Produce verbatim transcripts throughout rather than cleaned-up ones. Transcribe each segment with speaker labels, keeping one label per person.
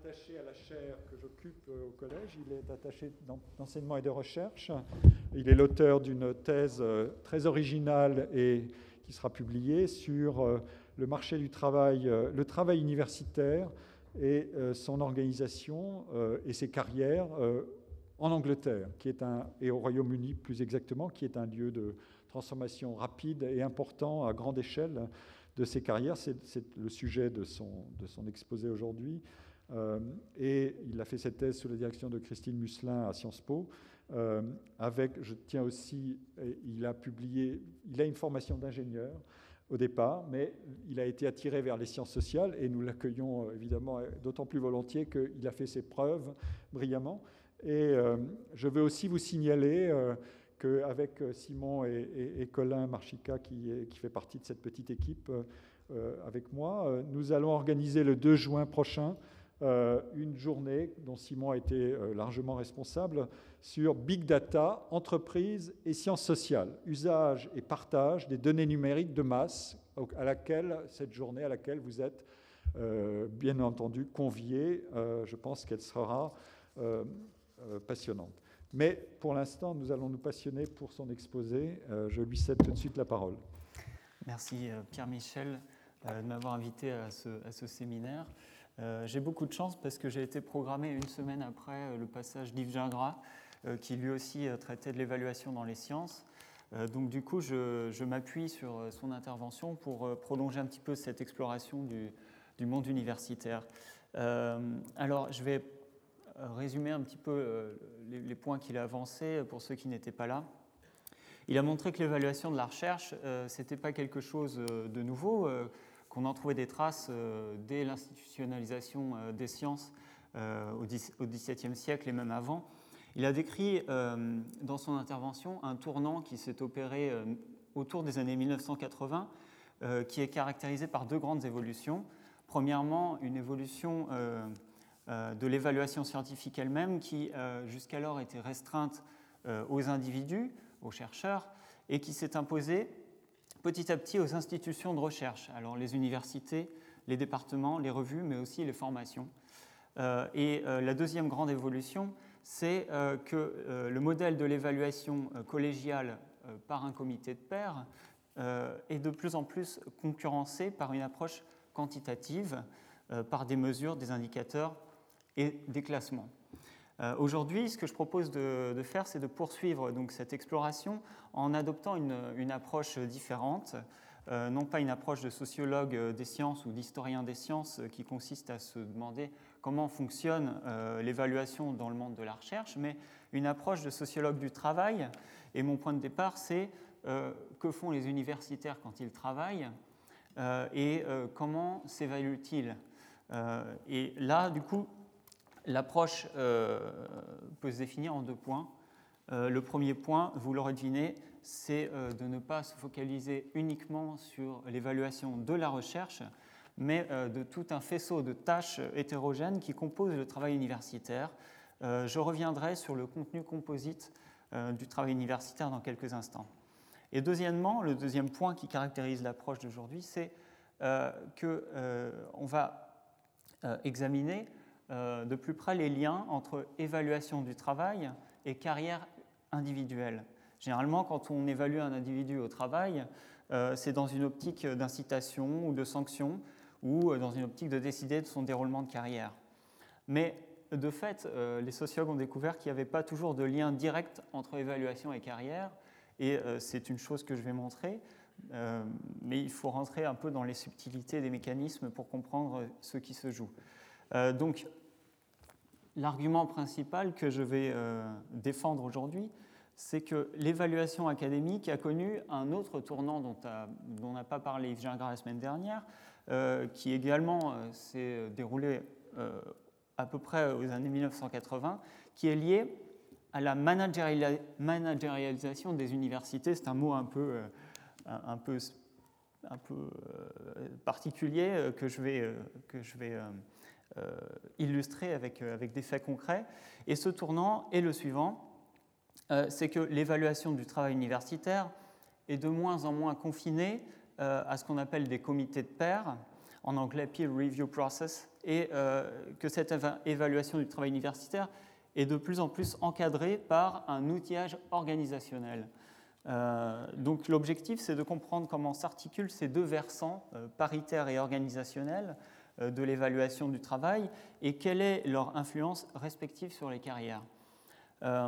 Speaker 1: attaché à la chaire que j'occupe au collège. Il est attaché d'enseignement et de recherche. Il est l'auteur d'une thèse très originale et qui sera publiée sur le marché du travail, le travail universitaire et son organisation et ses carrières en Angleterre, qui est un, et au Royaume-Uni plus exactement, qui est un lieu de transformation rapide et important à grande échelle de ses carrières. C'est, c'est le sujet de son, de son exposé aujourd'hui. Euh, et il a fait cette thèse sous la direction de Christine Musselin à Sciences Po. Euh, avec, je tiens aussi, il a publié, il a une formation d'ingénieur au départ, mais il a été attiré vers les sciences sociales et nous l'accueillons évidemment d'autant plus volontiers qu'il a fait ses preuves brillamment. Et euh, je veux aussi vous signaler euh, qu'avec Simon et, et, et Colin Marchica, qui, est, qui fait partie de cette petite équipe euh, avec moi, euh, nous allons organiser le deux juin prochain euh, une journée dont Simon a été euh, largement responsable sur Big Data, entreprise et sciences sociales, usage et partage des données numériques de masse, à laquelle, cette journée à laquelle vous êtes euh, bien entendu conviés. Euh, je pense qu'elle sera euh, euh, passionnante. Mais pour l'instant, nous allons nous passionner pour son exposé. Euh, je lui cède tout de suite la parole.
Speaker 2: Merci euh, Pierre-Michel euh, de m'avoir invité à ce, à ce séminaire. Euh, j'ai beaucoup de chance parce que j'ai été programmé une semaine après euh, le passage d'Yves Gingras, euh, qui lui aussi euh, traitait de l'évaluation dans les sciences. Euh, donc du coup, je, je m'appuie sur euh, son intervention pour euh, prolonger un petit peu cette exploration du, du monde universitaire. Euh, alors, je vais résumer un petit peu euh, les, les points qu'il a avancés pour ceux qui n'étaient pas là. Il a montré que l'évaluation de la recherche, euh, ce n'était pas quelque chose de nouveau, euh, qu'on en trouvait des traces euh, dès l'institutionnalisation euh, des sciences euh, au dix-septième siècle et même avant. Il a décrit euh, dans son intervention un tournant qui s'est opéré euh, autour des années mille neuf cent quatre-vingts, euh, qui est caractérisé par deux grandes évolutions. Premièrement, une évolution euh, euh, de l'évaluation scientifique elle-même qui, euh, jusqu'alors, était restreinte euh, aux individus, aux chercheurs, et qui s'est imposée petit à petit aux institutions de recherche, alors les universités, les départements, les revues, mais aussi les formations. Euh, et euh, la deuxième grande évolution, c'est euh, que euh, le modèle de l'évaluation euh, collégiale euh, par un comité de pairs euh, est de plus en plus concurrencé par une approche quantitative, euh, par des mesures, des indicateurs et des classements. Euh, aujourd'hui, ce que je propose de, de faire, c'est de poursuivre donc, cette exploration en adoptant une, une approche différente, euh, non pas une approche de sociologue des sciences ou d'historien des sciences qui consiste à se demander comment fonctionne euh, l'évaluation dans le monde de la recherche, mais une approche de sociologue du travail. Et mon point de départ, c'est euh, que font les universitaires quand ils travaillent euh, et euh, comment s'évaluent-ils. Euh, et là, du coup, l'approche euh, peut se définir en deux points. Euh, le premier point, vous l'aurez deviné, c'est euh, de ne pas se focaliser uniquement sur l'évaluation de la recherche, mais euh, de tout un faisceau de tâches hétérogènes qui composent le travail universitaire. Euh, je reviendrai sur le contenu composite euh, du travail universitaire dans quelques instants. Et deuxièmement, le deuxième point qui caractérise l'approche d'aujourd'hui, c'est euh, qu'on euh, va euh, examiner euh, de plus près les liens entre évaluation du travail et carrière individuelle. Généralement, quand on évalue un individu au travail, euh, c'est dans une optique d'incitation ou de sanction ou dans une optique de décider de son déroulement de carrière. Mais de fait, euh, les sociologues ont découvert qu'il n'y avait pas toujours de lien direct entre évaluation et carrière, et euh, c'est une chose que je vais montrer, euh, mais il faut rentrer un peu dans les subtilités des mécanismes pour comprendre ce qui se joue. Euh, donc, l'argument principal que je vais euh, défendre aujourd'hui, c'est que l'évaluation académique a connu un autre tournant dont, a, dont n'a pas parlé Yves Gingras la semaine dernière, euh, qui également euh, s'est déroulé euh, à peu près aux années mille neuf cent quatre-vingts, qui est lié à la managérialisation des universités. C'est un mot un peu, euh, un peu, un peu euh, particulier que je vais, euh, que je vais euh, euh, illustrer avec, avec des faits concrets. Et ce tournant est le suivant. Euh, c'est que l'évaluation du travail universitaire est de moins en moins confinée euh, à ce qu'on appelle des comités de pairs. en anglais peer review process, et euh, que cette évaluation du travail universitaire est de plus en plus encadrée par un outillage organisationnel. Euh, donc l'objectif, c'est de comprendre comment s'articulent ces deux versants, euh, paritaires et organisationnels, euh, de l'évaluation du travail, et quelle est leur influence respective sur les carrières. Euh,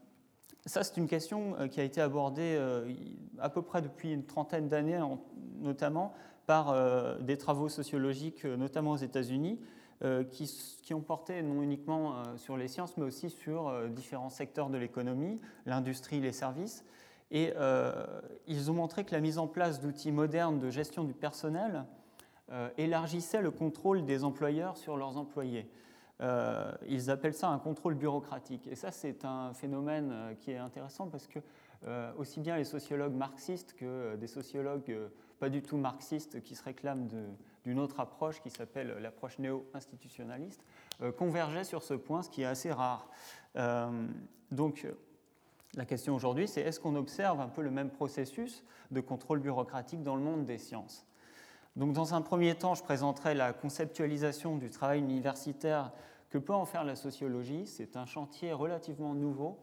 Speaker 2: ça, c'est une question euh, qui a été abordée euh, à peu près depuis une trentaine d'années, notamment par euh, des travaux sociologiques, euh, notamment aux États-Unis, euh, qui, qui ont porté non uniquement euh, sur les sciences, mais aussi sur euh, différents secteurs de l'économie, l'industrie, les services. Et euh, ils ont montré que la mise en place d'outils modernes de gestion du personnel euh, élargissait le contrôle des employeurs sur leurs employés. Euh, ils appellent ça un contrôle bureaucratique. Et ça, c'est un phénomène euh, qui est intéressant parce que euh, aussi bien les sociologues marxistes que des sociologues euh, pas du tout marxistes qui se réclament de, d'une autre approche qui s'appelle l'approche néo-institutionnaliste euh, convergeaient sur ce point, ce qui est assez rare. Euh, donc, la question aujourd'hui, c'est est-ce qu'on observe un peu le même processus de contrôle bureaucratique dans le monde des sciences ? Donc, dans un premier temps, je présenterai la conceptualisation du travail universitaire que peut en faire la sociologie. C'est un chantier relativement nouveau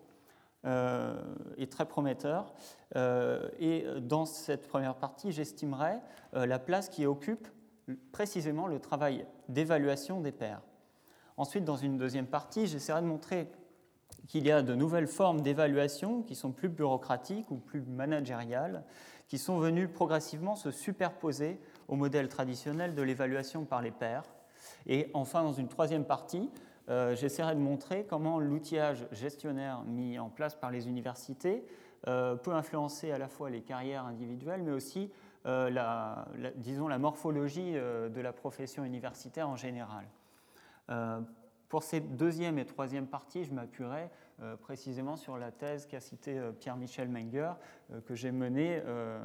Speaker 2: euh, et très prometteur. Euh, et dans cette première partie, j'estimerai euh, la place qui occupe précisément le travail d'évaluation des pairs. Ensuite, dans une deuxième partie, j'essaierai de montrer qu'il y a de nouvelles formes d'évaluation qui sont plus bureaucratiques ou plus managériales, qui sont venues progressivement se superposer au modèle traditionnel de l'évaluation par les pairs. Et enfin, dans une troisième partie, euh, j'essaierai de montrer comment l'outillage gestionnaire mis en place par les universités euh, peut influencer à la fois les carrières individuelles, mais aussi, euh, la, la, disons, la morphologie euh, de la profession universitaire en général. Euh, Pour ces deuxième et troisième parties, je m'appuierai euh, précisément sur la thèse qu'a citée euh, Pierre-Michel Menger, euh, que j'ai menée, euh,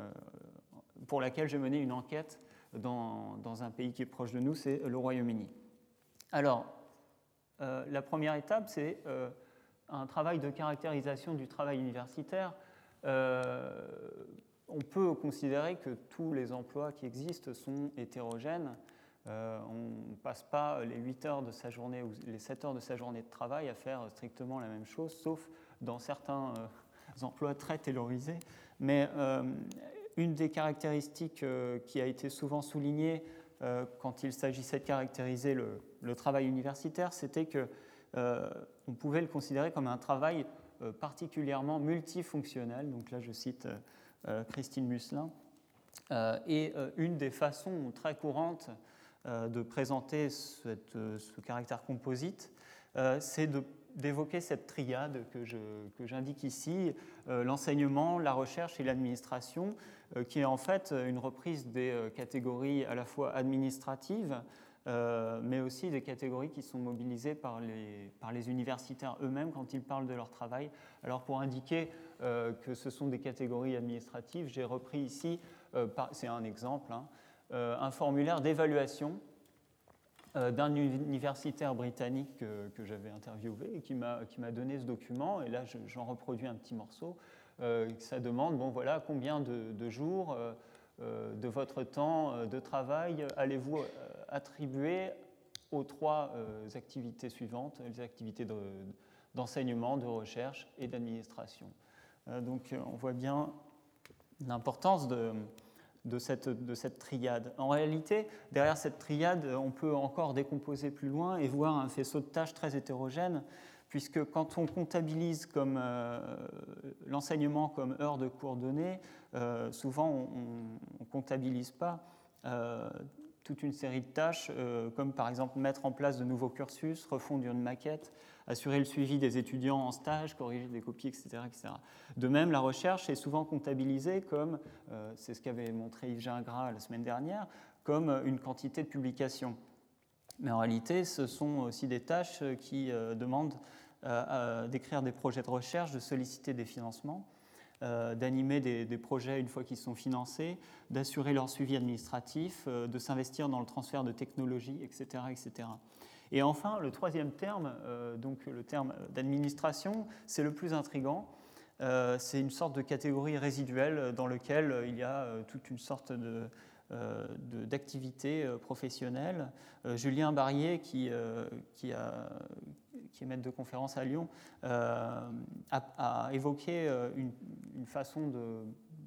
Speaker 2: pour laquelle j'ai mené une enquête dans, dans un pays qui est proche de nous, c'est le Royaume-Uni. Alors, euh, la première étape, c'est euh, un travail de caractérisation du travail universitaire. Euh, on peut considérer que tous les emplois qui existent sont hétérogènes. Euh, on ne passe pas les huit heures de sa journée ou les sept heures de sa journée de travail à faire strictement la même chose, sauf dans certains euh, emplois très taylorisés. Mais euh, une des caractéristiques euh, qui a été souvent soulignée euh, quand il s'agissait de caractériser le, le travail universitaire, c'était qu'on euh, pouvait le considérer comme un travail euh, particulièrement multifonctionnel. Donc là, je cite euh, Christine Muslin. Euh, et euh, une des façons très courantes de présenter cette, ce caractère composite, euh, c'est de, d'évoquer cette triade que, je, que j'indique ici, euh, l'enseignement, la recherche et l'administration, euh, qui est en fait une reprise des euh, catégories à la fois administratives, euh, mais aussi des catégories qui sont mobilisées par les, par les universitaires eux-mêmes quand ils parlent de leur travail. Alors pour indiquer euh, que ce sont des catégories administratives, j'ai repris ici, euh, par, c'est un exemple, hein, Euh, un formulaire d'évaluation euh, d'un universitaire britannique que, que j'avais interviewé et qui m'a, qui m'a donné ce document. Et là, je, j'en reproduis un petit morceau. Euh, ça demande, bon voilà, combien de, de jours euh, euh, de votre temps euh, de travail allez-vous euh, attribuer aux trois euh, activités suivantes, les activités de, d'enseignement, de recherche et d'administration. Euh, donc, on voit bien l'importance de... De cette, de cette triade. En réalité, derrière cette triade, on peut encore décomposer plus loin et voir un faisceau de tâches très hétérogène, puisque quand on comptabilise comme, euh, l'enseignement comme heure de cours données, euh, souvent on ne comptabilise pas euh, toute une série de tâches, euh, comme par exemple mettre en place de nouveaux cursus, refondre une maquette, assurer le suivi des étudiants en stage, corriger des copies, et cetera, et cetera. De même, la recherche est souvent comptabilisée comme, euh, c'est ce qu'avait montré Yves Gingras la semaine dernière, comme une quantité de publications. Mais en réalité, ce sont aussi des tâches qui euh, demandent euh, euh, d'écrire des projets de recherche, de solliciter des financements, euh, d'animer des, des projets une fois qu'ils sont financés, d'assurer leur suivi administratif, euh, de s'investir dans le transfert de technologies, et cetera, et cetera. Et enfin, le troisième terme, euh, donc le terme d'administration, c'est le plus intriguant. Euh, c'est une sorte de catégorie résiduelle dans laquelle il y a euh, toute une sorte de, euh, de, d'activités euh, professionnelles. Euh, Julien Barrier, qui, euh, qui, a, qui est maître de conférence à Lyon, euh, a, a évoqué une, une façon de,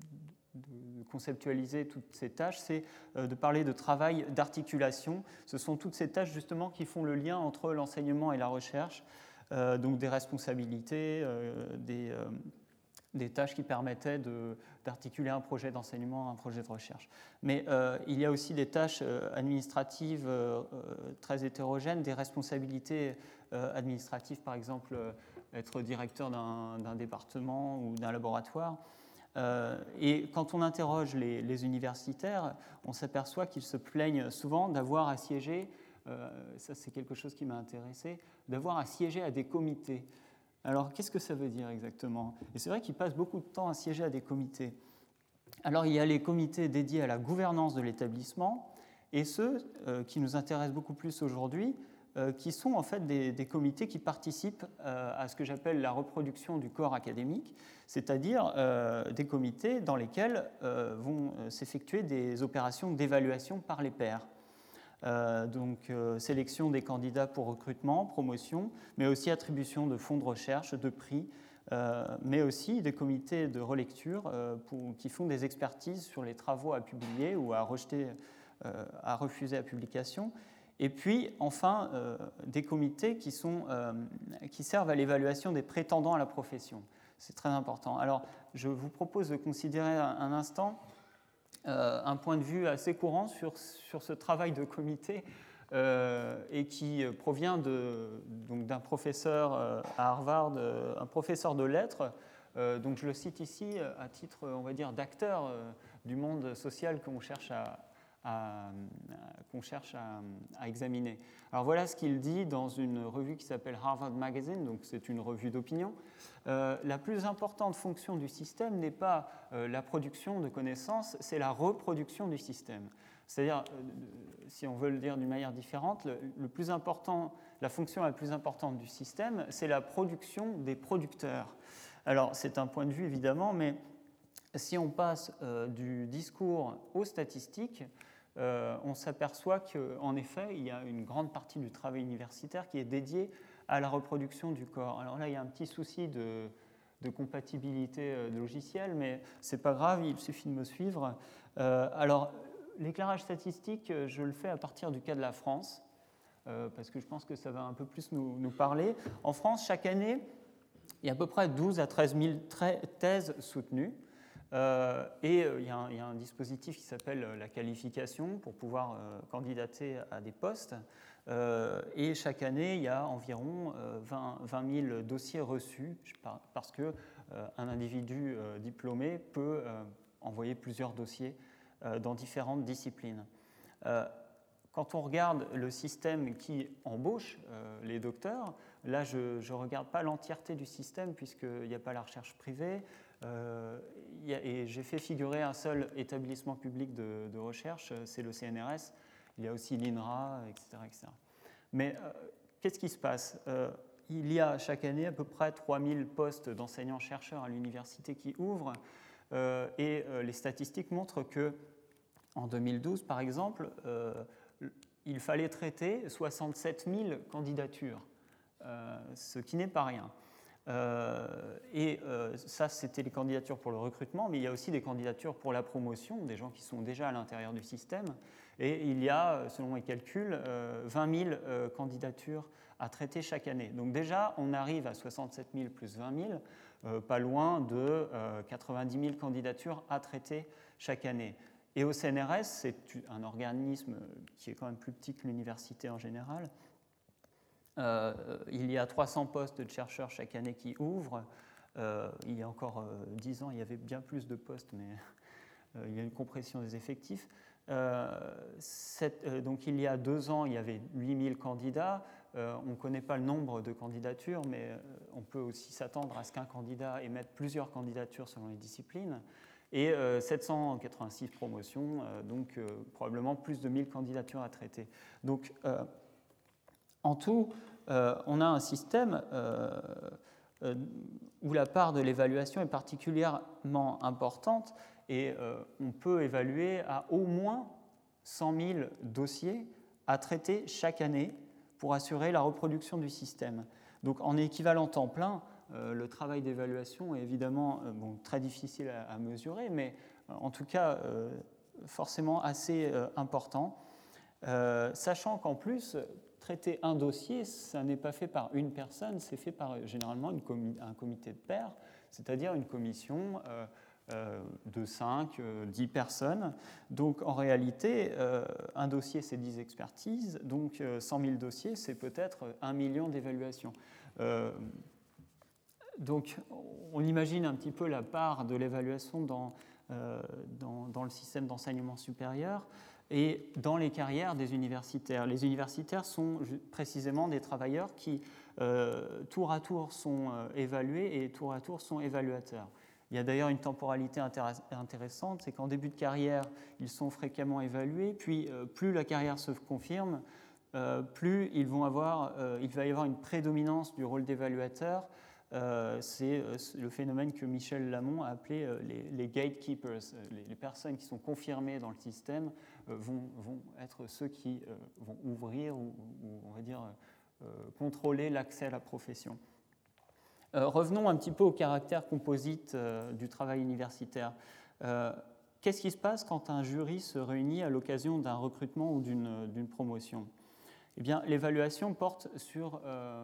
Speaker 2: de conceptualiser toutes ces tâches, c'est de parler de travail d'articulation. Ce sont toutes ces tâches justement qui font le lien entre l'enseignement et la recherche, euh, donc des responsabilités, euh, des, euh, des tâches qui permettaient de, d'articuler un projet d'enseignement à un projet de recherche. Mais euh, il y a aussi des tâches administratives euh, très hétérogènes, des responsabilités euh, administratives, par exemple euh, être directeur d'un, d'un département ou d'un laboratoire. Euh, et quand on interroge les, les universitaires, on s'aperçoit qu'ils se plaignent souvent d'avoir à siéger, euh, ça c'est quelque chose qui m'a intéressé, d'avoir à siéger à des comités. Alors qu'est-ce que ça veut dire exactement? Et c'est vrai qu'ils passent beaucoup de temps à siéger à des comités. Alors il y a les comités dédiés à la gouvernance de l'établissement et ceux euh, qui nous intéressent beaucoup plus aujourd'hui, euh, qui sont en fait des, des comités qui participent euh, à ce que j'appelle la reproduction du corps académique, c'est-à-dire euh, des comités dans lesquels euh, vont s'effectuer des opérations d'évaluation par les pairs. Euh, donc euh, sélection des candidats pour recrutement, promotion, mais aussi attribution de fonds de recherche, de prix, euh, mais aussi des comités de relecture euh, pour, qui font des expertises sur les travaux à publier ou à rejeter, euh, à refuser à publication. Et puis, enfin, euh, des comités qui, sont, euh, qui servent à l'évaluation des prétendants à la profession. C'est très important. Alors, je vous propose de considérer un, un instant euh, un point de vue assez courant sur, sur ce travail de comité euh, et qui provient de, donc, d'un professeur euh, à Harvard, euh, un professeur de lettres. Euh, donc, je le cite ici à titre, on va dire, d'acteur euh, du monde social qu'on cherche à À, à, qu'on cherche à, à examiner. Alors voilà ce qu'il dit dans une revue qui s'appelle Harvard Magazine, donc c'est une revue d'opinion. Euh, la plus importante fonction du système n'est pas euh, la production de connaissances, c'est la reproduction du système. C'est-à-dire, euh, si on veut le dire d'une manière différente, le, le plus important, la fonction la plus importante du système, c'est la production des producteurs. Alors c'est un point de vue évidemment, mais si on passe euh, du discours aux statistiques, euh, on s'aperçoit qu'en effet, il y a une grande partie du travail universitaire qui est dédiée à la reproduction du corps. Alors là, il y a un petit souci de, de compatibilité de logiciel, mais ce n'est pas grave, il suffit de me suivre. Euh, alors, l'éclairage statistique, je le fais à partir du cas de la France, euh, parce que je pense que ça va un peu plus nous, nous parler. En France, chaque année, il y a à peu près douze à treize mille thèses soutenues. Euh, et euh, il, y a un, il y a un dispositif qui s'appelle la qualification pour pouvoir euh, candidater à des postes. Euh, et chaque année, il y a environ euh, vingt mille dossiers reçus parce qu'un euh, individu euh, diplômé peut euh, envoyer plusieurs dossiers euh, dans différentes disciplines. Euh, Quand on regarde le système qui embauche euh, les docteurs, là, je ne regarde pas l'entièreté du système puisqu'il n'y a pas la recherche privée. Euh, y a, et j'ai fait figurer un seul établissement public de, de recherche, c'est le C N R S. Il y a aussi l'INRA, et cetera, et cetera. Mais euh, qu'est-ce qui se passe? euh, Il y a chaque année à peu près trois mille postes d'enseignants-chercheurs à l'université qui ouvrent. Euh, et euh, les statistiques montrent qu'en deux mille douze, par exemple, euh, il fallait traiter soixante-sept mille candidatures, euh, ce qui n'est pas rien. Euh, et euh, ça, c'était les candidatures pour le recrutement, mais il y a aussi des candidatures pour la promotion, des gens qui sont déjà à l'intérieur du système. Et il y a, selon mes calculs, euh, vingt mille euh, candidatures à traiter chaque année. Donc déjà, on arrive à soixante-sept mille plus vingt mille, euh, pas loin de euh, quatre-vingt-dix mille candidatures à traiter chaque année. Et au C N R S, c'est un organisme qui est quand même plus petit que l'université en général. Euh, il y a trois cents postes de chercheurs chaque année qui ouvrent. Euh, il y a encore euh, dix ans, il y avait bien plus de postes, mais euh, il y a une compression des effectifs. Euh, cette, euh, donc il y a deux ans, il y avait huit mille candidats. Euh, on ne connaît pas le nombre de candidatures, mais euh, on peut aussi s'attendre à ce qu'un candidat émette plusieurs candidatures selon les disciplines. Et euh, sept cent quatre-vingt-six promotions, euh, donc euh, probablement plus de mille candidatures à traiter. Donc, euh, en tout, euh, on a un système euh, euh, où la part de l'évaluation est particulièrement importante et euh, on peut évaluer à au moins cent mille dossiers à traiter chaque année pour assurer la reproduction du système. Donc en équivalent temps plein, euh, le travail d'évaluation est évidemment euh, bon, très difficile à, à mesurer, mais euh, en tout cas euh, forcément assez euh, important, euh, sachant qu'en plus, traiter un dossier, ça n'est pas fait par une personne, c'est fait par généralement une comi- un comité de pairs, c'est-à-dire une commission euh, euh, de cinq, dix personnes. Donc en réalité, euh, un dossier, c'est dix expertises, donc euh, cent mille dossiers, c'est peut-être un million d'évaluations. Euh, donc on imagine un petit peu la part de l'évaluation dans, euh, dans, dans le système d'enseignement supérieur et dans les carrières des universitaires. Les universitaires sont précisément des travailleurs qui, euh, tour à tour, sont euh, évalués et tour à tour sont évaluateurs. Il y a d'ailleurs une temporalité intéressante, c'est qu'en début de carrière, ils sont fréquemment évalués, puis euh, plus la carrière se confirme, euh, plus ils vont avoir, euh, il va y avoir une prédominance du rôle d'évaluateur. Euh, c'est euh, le phénomène que Michel Lamont a appelé euh, les, les gatekeepers. Les, les personnes qui sont confirmées dans le système euh, vont, vont être ceux qui euh, vont ouvrir ou, ou on va dire euh, contrôler l'accès à la profession. Euh, revenons un petit peu au caractère composite euh, du travail universitaire. Euh, qu'est-ce qui se passe quand un jury se réunit à l'occasion d'un recrutement ou d'une, d'une promotion ? Eh bien, l'évaluation porte sur euh,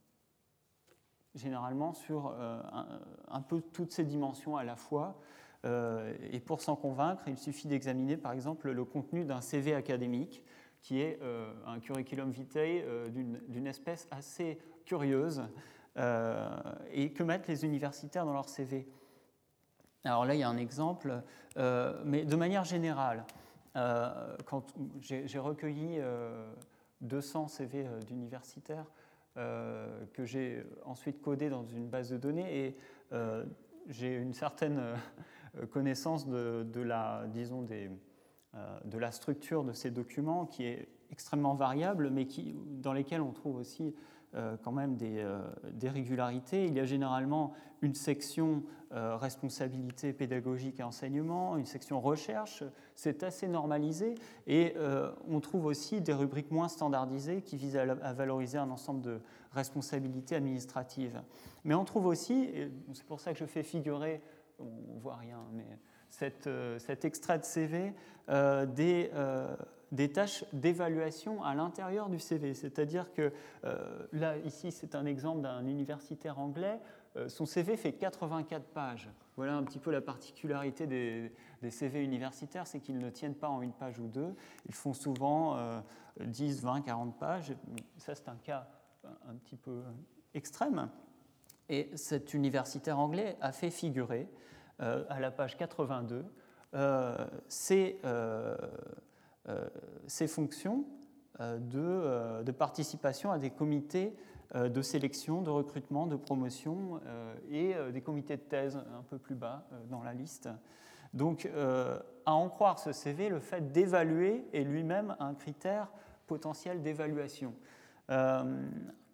Speaker 2: généralement sur euh, un, un peu toutes ces dimensions à la fois. Euh, et pour s'en convaincre, il suffit d'examiner par exemple le contenu d'un C V académique, qui est euh, un curriculum vitae euh, d'une, d'une espèce assez curieuse, euh, et que mettent les universitaires dans leur C V. Alors là, il y a un exemple, euh, mais de manière générale, euh, quand j'ai, j'ai recueilli euh, deux cents C V d'universitaires, Euh, que j'ai ensuite codé dans une base de données et euh, j'ai une certaine euh, connaissance de, de, la, disons des, euh, de la structure de ces documents qui est extrêmement variable, mais qui, dans lesquels on trouve aussi euh, quand même des, euh, des régularités. Il y a généralement une section euh, responsabilité pédagogique et enseignement, une section recherche, c'est assez normalisé, et euh, on trouve aussi des rubriques moins standardisées qui visent à, à valoriser un ensemble de responsabilités administratives. Mais on trouve aussi, et c'est pour ça que je fais figurer, on ne voit rien, mais cette, euh, cet extrait de C V, euh, des... Euh, des tâches d'évaluation à l'intérieur du C V. C'est-à-dire que, euh, là, ici, c'est un exemple d'un universitaire anglais. Euh, son C V fait quatre-vingt-quatre pages. Voilà un petit peu la particularité des, des C V universitaires, c'est qu'ils ne tiennent pas en une page ou deux. Ils font souvent euh, dix, vingt, quarante pages. Ça, c'est un cas un, un petit peu extrême. Et cet universitaire anglais a fait figurer, euh, à la page quatre-vingt-deux, euh, c'est... Euh, Euh, ces fonctions euh, de, euh, de participation à des comités euh, de sélection, de recrutement, de promotion euh, et euh, des comités de thèse un peu plus bas euh, dans la liste. Donc, euh, à en croire ce C V, le fait d'évaluer est lui-même un critère potentiel d'évaluation. Euh,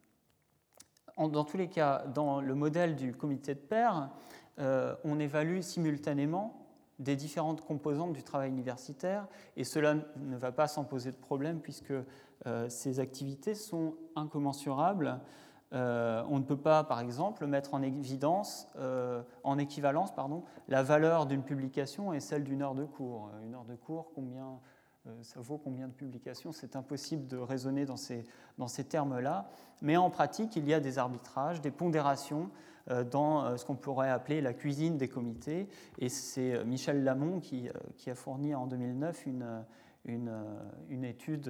Speaker 2: en, dans tous les cas, dans le modèle du comité de pairs, euh, on évalue simultanément des différentes composantes du travail universitaire, et cela ne va pas sans poser de problème puisque euh, ces activités sont incommensurables. Euh, on ne peut pas, par exemple, mettre en évidence, euh, en équivalence, pardon, la valeur d'une publication et celle d'une heure de cours. Une heure de cours, combien euh, ça vaut combien de publications ? C'est impossible de raisonner dans ces, dans ces termes-là. Mais en pratique, il y a des arbitrages, des pondérations dans ce qu'on pourrait appeler la cuisine des comités. Et c'est Michel Lamont qui, qui a fourni en deux mille neuf une, une, une étude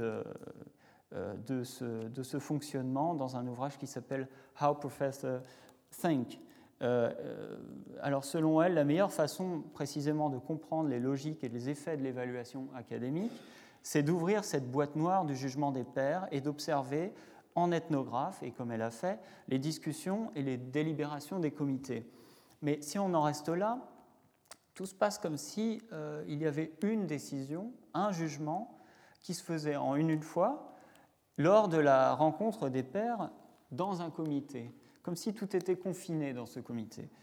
Speaker 2: de ce, de ce fonctionnement dans un ouvrage qui s'appelle « How Professors Think ». Euh, alors selon elle, la meilleure façon précisément de comprendre les logiques et les effets de l'évaluation académique, c'est d'ouvrir cette boîte noire du jugement des pairs et d'observer en ethnographe, et comme elle a fait, les discussions et les délibérations des comités. Mais si on en reste là, tout se passe comme si euh, il y avait une décision, un jugement, qui se faisait en une, une fois lors de la rencontre des pairs dans un comité, comme si tout était confiné dans ce comité.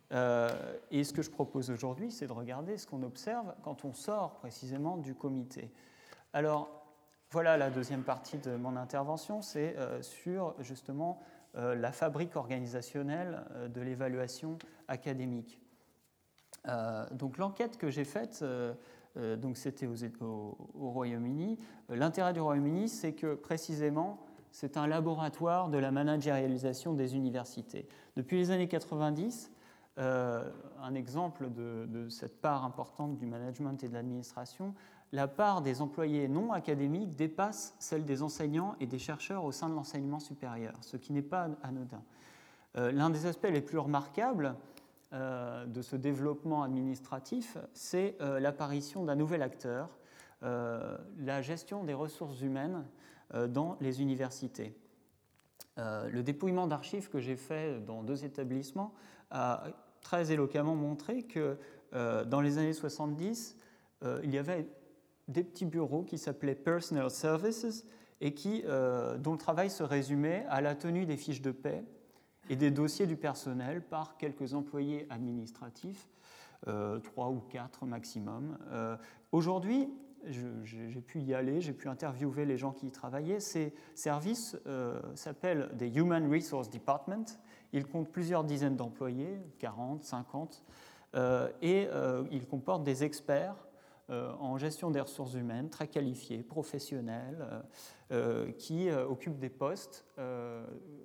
Speaker 2: Euh, et ce que je propose aujourd'hui, c'est de regarder ce qu'on observe quand on sort précisément du comité. Alors, voilà la deuxième partie de mon intervention, c'est euh, sur justement euh, la fabrique organisationnelle euh, de l'évaluation académique. Euh, donc l'enquête que j'ai faite, euh, euh, donc c'était aux, au, au Royaume-Uni. L'intérêt du Royaume-Uni, c'est que précisément, c'est un laboratoire de la managérialisation des universités. Depuis les années quatre-vingt-dix, euh, un exemple de, de cette part importante du management et de l'administration, la part des employés non académiques dépasse celle des enseignants et des chercheurs au sein de l'enseignement supérieur, ce qui n'est pas anodin. Euh, l'un des aspects les plus remarquables euh, de ce développement administratif, c'est euh, l'apparition d'un nouvel acteur, euh, la gestion des ressources humaines euh, dans les universités. Euh, le dépouillement d'archives que j'ai fait dans deux établissements a très éloquemment montré que euh, dans les années soixante-dix, euh, il y avait des petits bureaux qui s'appelaient Personnel Services et qui, euh, dont le travail se résumait à la tenue des fiches de paie et des dossiers du personnel par quelques employés administratifs, euh, trois ou quatre maximum. Euh, aujourd'hui, je, j'ai pu y aller, j'ai pu interviewer les gens qui y travaillaient. Ces services euh, s'appellent des Human Resource Department. Ils comptent plusieurs dizaines d'employés, quarante, cinquante, euh, et euh, ils comportent des experts euh, en gestion des ressources humaines, très qualifiés, professionnels, euh, qui euh, occupent des postes euh,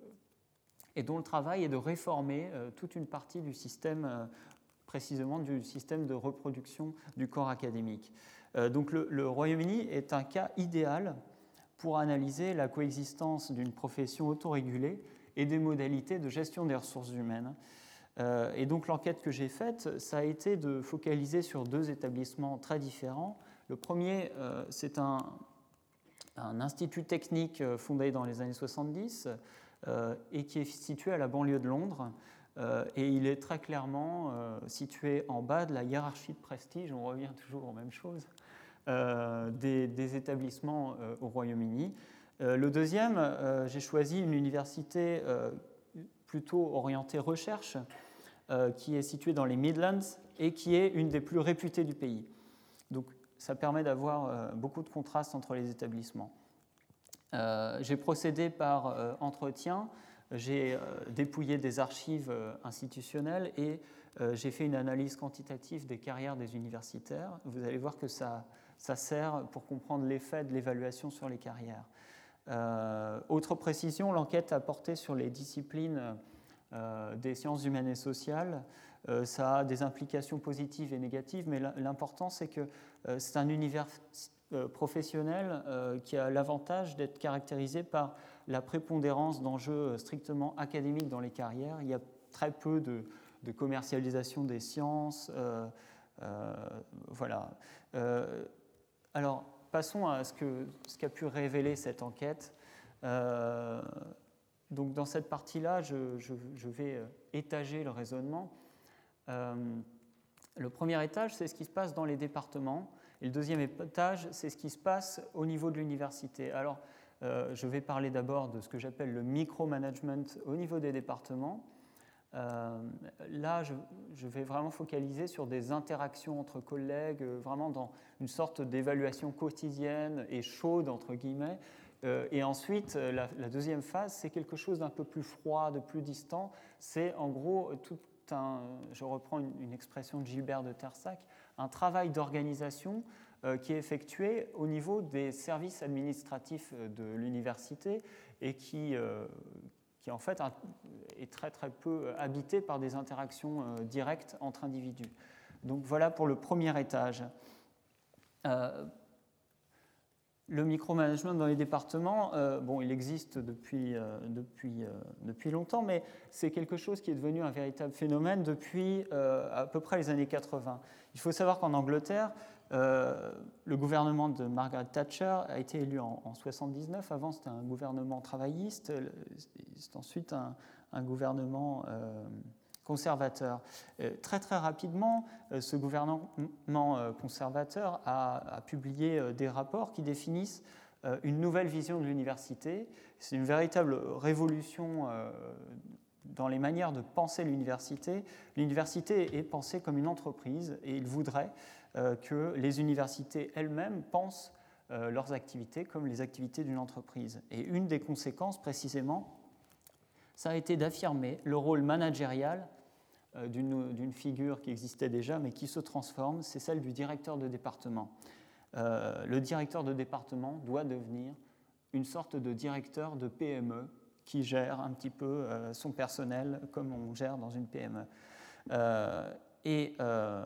Speaker 2: et dont le travail est de réformer euh, toute une partie du système, euh, précisément du système de reproduction du corps académique. Euh, donc le, le Royaume-Uni est un cas idéal pour analyser la coexistence d'une profession autorégulée et des modalités de gestion des ressources humaines. Euh, et donc l'enquête que j'ai faite, ça a été de focaliser sur deux établissements très différents. Le premier, euh, c'est un, un institut technique fondé dans les années soixante-dix euh, et qui est situé à la banlieue de Londres. Euh, et il est très clairement euh, situé en bas de la hiérarchie de prestige, on revient toujours aux mêmes choses, euh, des, des établissements euh, au Royaume-Uni. Euh, le deuxième, euh, j'ai choisi une université euh, plutôt orientée recherche, euh, qui est située dans les Midlands et qui est une des plus réputées du pays. Donc ça permet d'avoir euh, beaucoup de contrastes entre les établissements. Euh, j'ai procédé par euh, entretien, j'ai euh, dépouillé des archives euh, institutionnelles et euh, j'ai fait une analyse quantitative des carrières des universitaires. Vous allez voir que ça, ça sert pour comprendre l'effet de l'évaluation sur les carrières. Euh, autre précision, l'enquête a porté sur les disciplines euh, des sciences humaines et sociales. Euh, ça a des implications positives et négatives, mais l'important, c'est que euh, c'est un univers euh, professionnel euh, qui a l'avantage d'être caractérisé par la prépondérance d'enjeux strictement académiques dans les carrières. Il y a très peu de, de commercialisation des sciences. Euh, euh, voilà. Euh, alors, passons à ce, que, ce qu'a pu révéler cette enquête. Euh, donc, dans cette partie-là, je, je, je vais étager le raisonnement. Euh, le premier étage, c'est ce qui se passe dans les départements. Et le deuxième étage, c'est ce qui se passe au niveau de l'université. Alors, euh, je vais parler d'abord de ce que j'appelle le micromanagement au niveau des départements. Euh, là, je, je vais vraiment focaliser sur des interactions entre collègues, vraiment dans une sorte d'évaluation quotidienne et chaude, entre guillemets. Euh, et ensuite, la, la deuxième phase, c'est quelque chose d'un peu plus froid, de plus distant. C'est en gros tout un, je reprends une, une expression de Gilbert de Tersac, un travail d'organisation euh, qui est effectué au niveau des services administratifs de l'université et qui, euh, qui en fait est très très peu habité par des interactions euh, directes entre individus. Donc voilà pour le premier étage. Euh, le micromanagement dans les départements, euh, bon, il existe depuis, euh, depuis, euh, depuis longtemps, mais c'est quelque chose qui est devenu un véritable phénomène depuis euh, à peu près les années quatre-vingts. Il faut savoir qu'en Angleterre, euh, le gouvernement de Margaret Thatcher a été élu en, en soixante-dix-neuf. Avant, c'était un gouvernement travailliste. C'est ensuite un, un gouvernement euh, conservateur. Euh, très, très rapidement, euh, ce gouvernement euh, conservateur a, a publié euh, des rapports qui définissent euh, une nouvelle vision de l'université. C'est une véritable révolution euh, dans les manières de penser l'université, l'université est pensée comme une entreprise et il voudrait euh, que les universités elles-mêmes pensent euh, leurs activités comme les activités d'une entreprise. Et une des conséquences, précisément, ça a été d'affirmer le rôle managérial euh, d'une, d'une figure qui existait déjà mais qui se transforme, c'est celle du directeur de département. Euh, le directeur de département doit devenir une sorte de directeur de P M E qui gère un petit peu euh, son personnel comme on gère dans une P M E. Euh, et euh,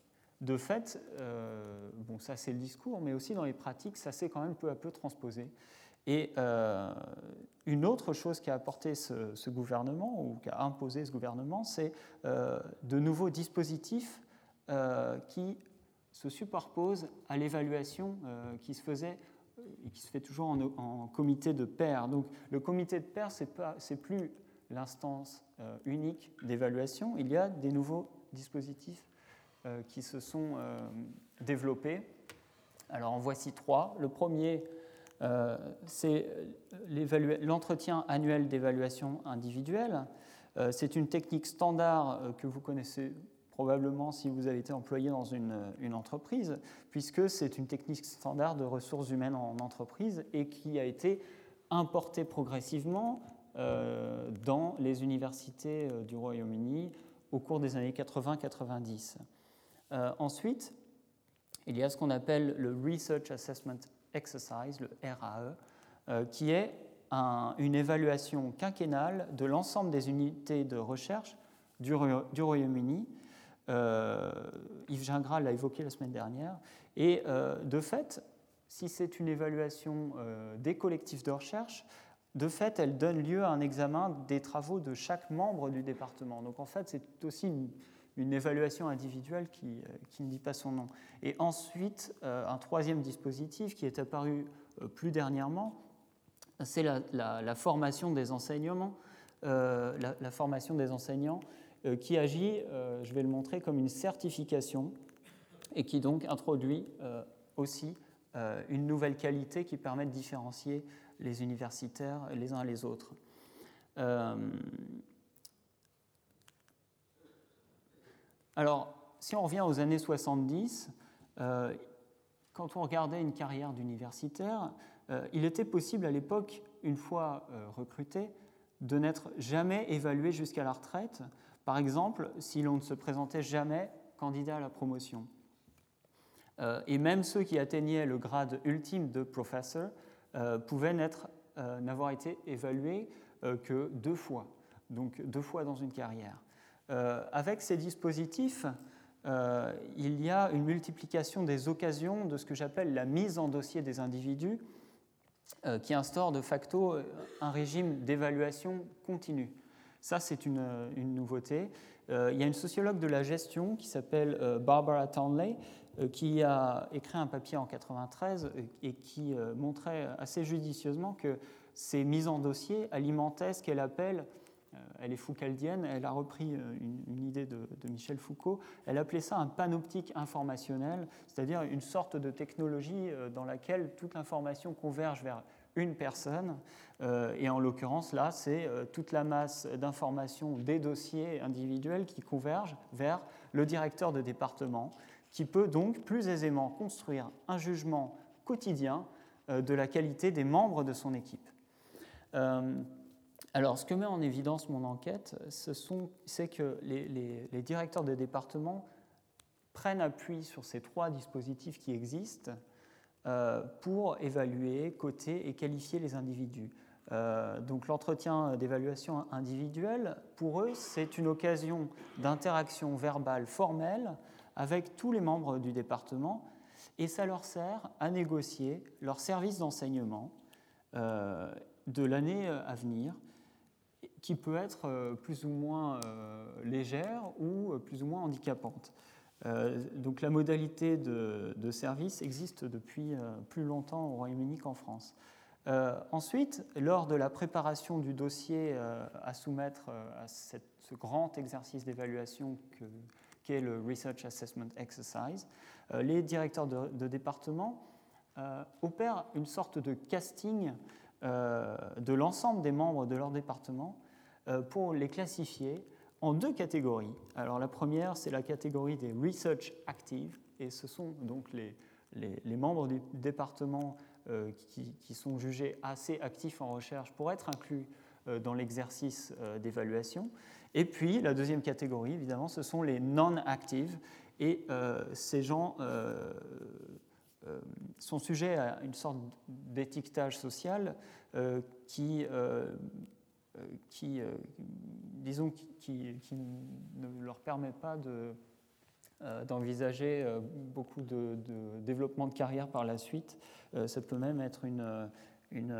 Speaker 2: de fait, euh, bon, ça c'est le discours, mais aussi dans les pratiques, ça s'est quand même peu à peu transposé. Et euh, une autre chose qu'a apporté ce, ce gouvernement, ou qu'a imposé ce gouvernement, c'est euh, de nouveaux dispositifs euh, qui se superposent à l'évaluation euh, qui se faisait et qui se fait toujours en, en comité de pairs. Donc le comité de pairs, ce n'est plus l'instance euh, unique d'évaluation, il y a des nouveaux dispositifs euh, qui se sont euh, développés. Alors en voici trois. Le premier, euh, c'est l'entretien annuel d'évaluation individuelle. Euh, c'est une technique standard euh, que vous connaissez probablement si vous avez été employé dans une, une entreprise, puisque c'est une technique standard de ressources humaines en entreprise et qui a été importée progressivement euh, dans les universités du Royaume-Uni au cours des années quatre-vingts quatre-vingt-dix. Euh, ensuite, il y a ce qu'on appelle le Research Assessment Exercise, le R A E, euh, qui est un, une évaluation quinquennale de l'ensemble des unités de recherche du, du Royaume-Uni. Euh, Yves Gingras l'a évoqué la semaine dernière. Et euh, de fait, si c'est une évaluation euh, des collectifs de recherche, de fait, elle donne lieu à un examen des travaux de chaque membre du département. Donc en fait, c'est aussi une, une évaluation individuelle qui, qui ne dit pas son nom. Et ensuite, euh, un troisième dispositif qui est apparu euh, plus dernièrement, c'est la, la, la formation des enseignements, euh, la, la formation des enseignants euh, qui agit, euh, je vais le montrer, comme une certification et qui donc introduit euh, aussi euh, une nouvelle qualité qui permet de différencier les universitaires les uns les autres. Euh, alors, si on revient aux années soixante-dix, euh, quand on regardait une carrière d'universitaire, euh, il était possible à l'époque, une fois euh, recruté, de n'être jamais évalué jusqu'à la retraite, par exemple si l'on ne se présentait jamais candidat à la promotion. Euh, et même ceux qui atteignaient le grade ultime de professeur euh, pouvaient n'être, euh, n'avoir été évalués euh, que deux fois, donc deux fois dans une carrière. Euh, avec ces dispositifs, euh, il y a une multiplication des occasions de ce que j'appelle la mise en dossier des individus, euh, qui instaure de facto un régime d'évaluation continue. Ça, c'est une, une nouveauté. Euh, il y a une sociologue de la gestion qui s'appelle euh, Barbara Townley, euh, qui a écrit un papier en quatre-vingt-treize et qui euh, montrait assez judicieusement que ces mises en dossier alimentaient ce qu'elle appelle, euh, elle est foucaldienne, elle a repris une, une idée de, de Michel Foucault, elle appelait ça un panoptique informationnel, c'est-à-dire une sorte de technologie dans laquelle toute l'information converge vers une personne, euh, et en l'occurrence là, c'est euh, toute la masse d'informations des dossiers individuels qui convergent vers le directeur de département, qui peut donc plus aisément construire un jugement quotidien euh, de la qualité des membres de son équipe. Euh, alors, ce que met en évidence mon enquête, ce sont, c'est que les, les, les directeurs de département prennent appui sur ces trois dispositifs qui existent euh, pour évaluer, coter et qualifier les individus. Euh, donc l'entretien d'évaluation individuelle, pour eux, c'est une occasion d'interaction verbale formelle avec tous les membres du département et ça leur sert à négocier leur service d'enseignement euh, de l'année à venir, qui peut être plus ou moins euh, légère ou plus ou moins handicapante. Euh, donc la modalité de, de service existe depuis euh, plus longtemps au Royaume-Uni qu'en France. Euh, ensuite, lors de la préparation du dossier euh, à soumettre euh, à cette, ce grand exercice d'évaluation que, qu'est le Research Assessment Exercise, euh, les directeurs de, de département euh, opèrent une sorte de casting euh, de l'ensemble des membres de leur département euh, pour les classifier en deux catégories. Alors la première, c'est la catégorie des Research Active, et ce sont donc les, les, les membres du département euh, qui, qui sont jugés assez actifs en recherche pour être inclus euh, dans l'exercice euh, d'évaluation. Et puis la deuxième catégorie, évidemment, ce sont les non-active, et euh, ces gens euh, euh, sont sujets à une sorte d'étiquetage social euh, qui... Euh, qui, euh, disons, qui, qui, qui ne leur permet pas de, euh, d'envisager euh, beaucoup de, de développement de carrière par la suite. Euh, ça peut même être une, une,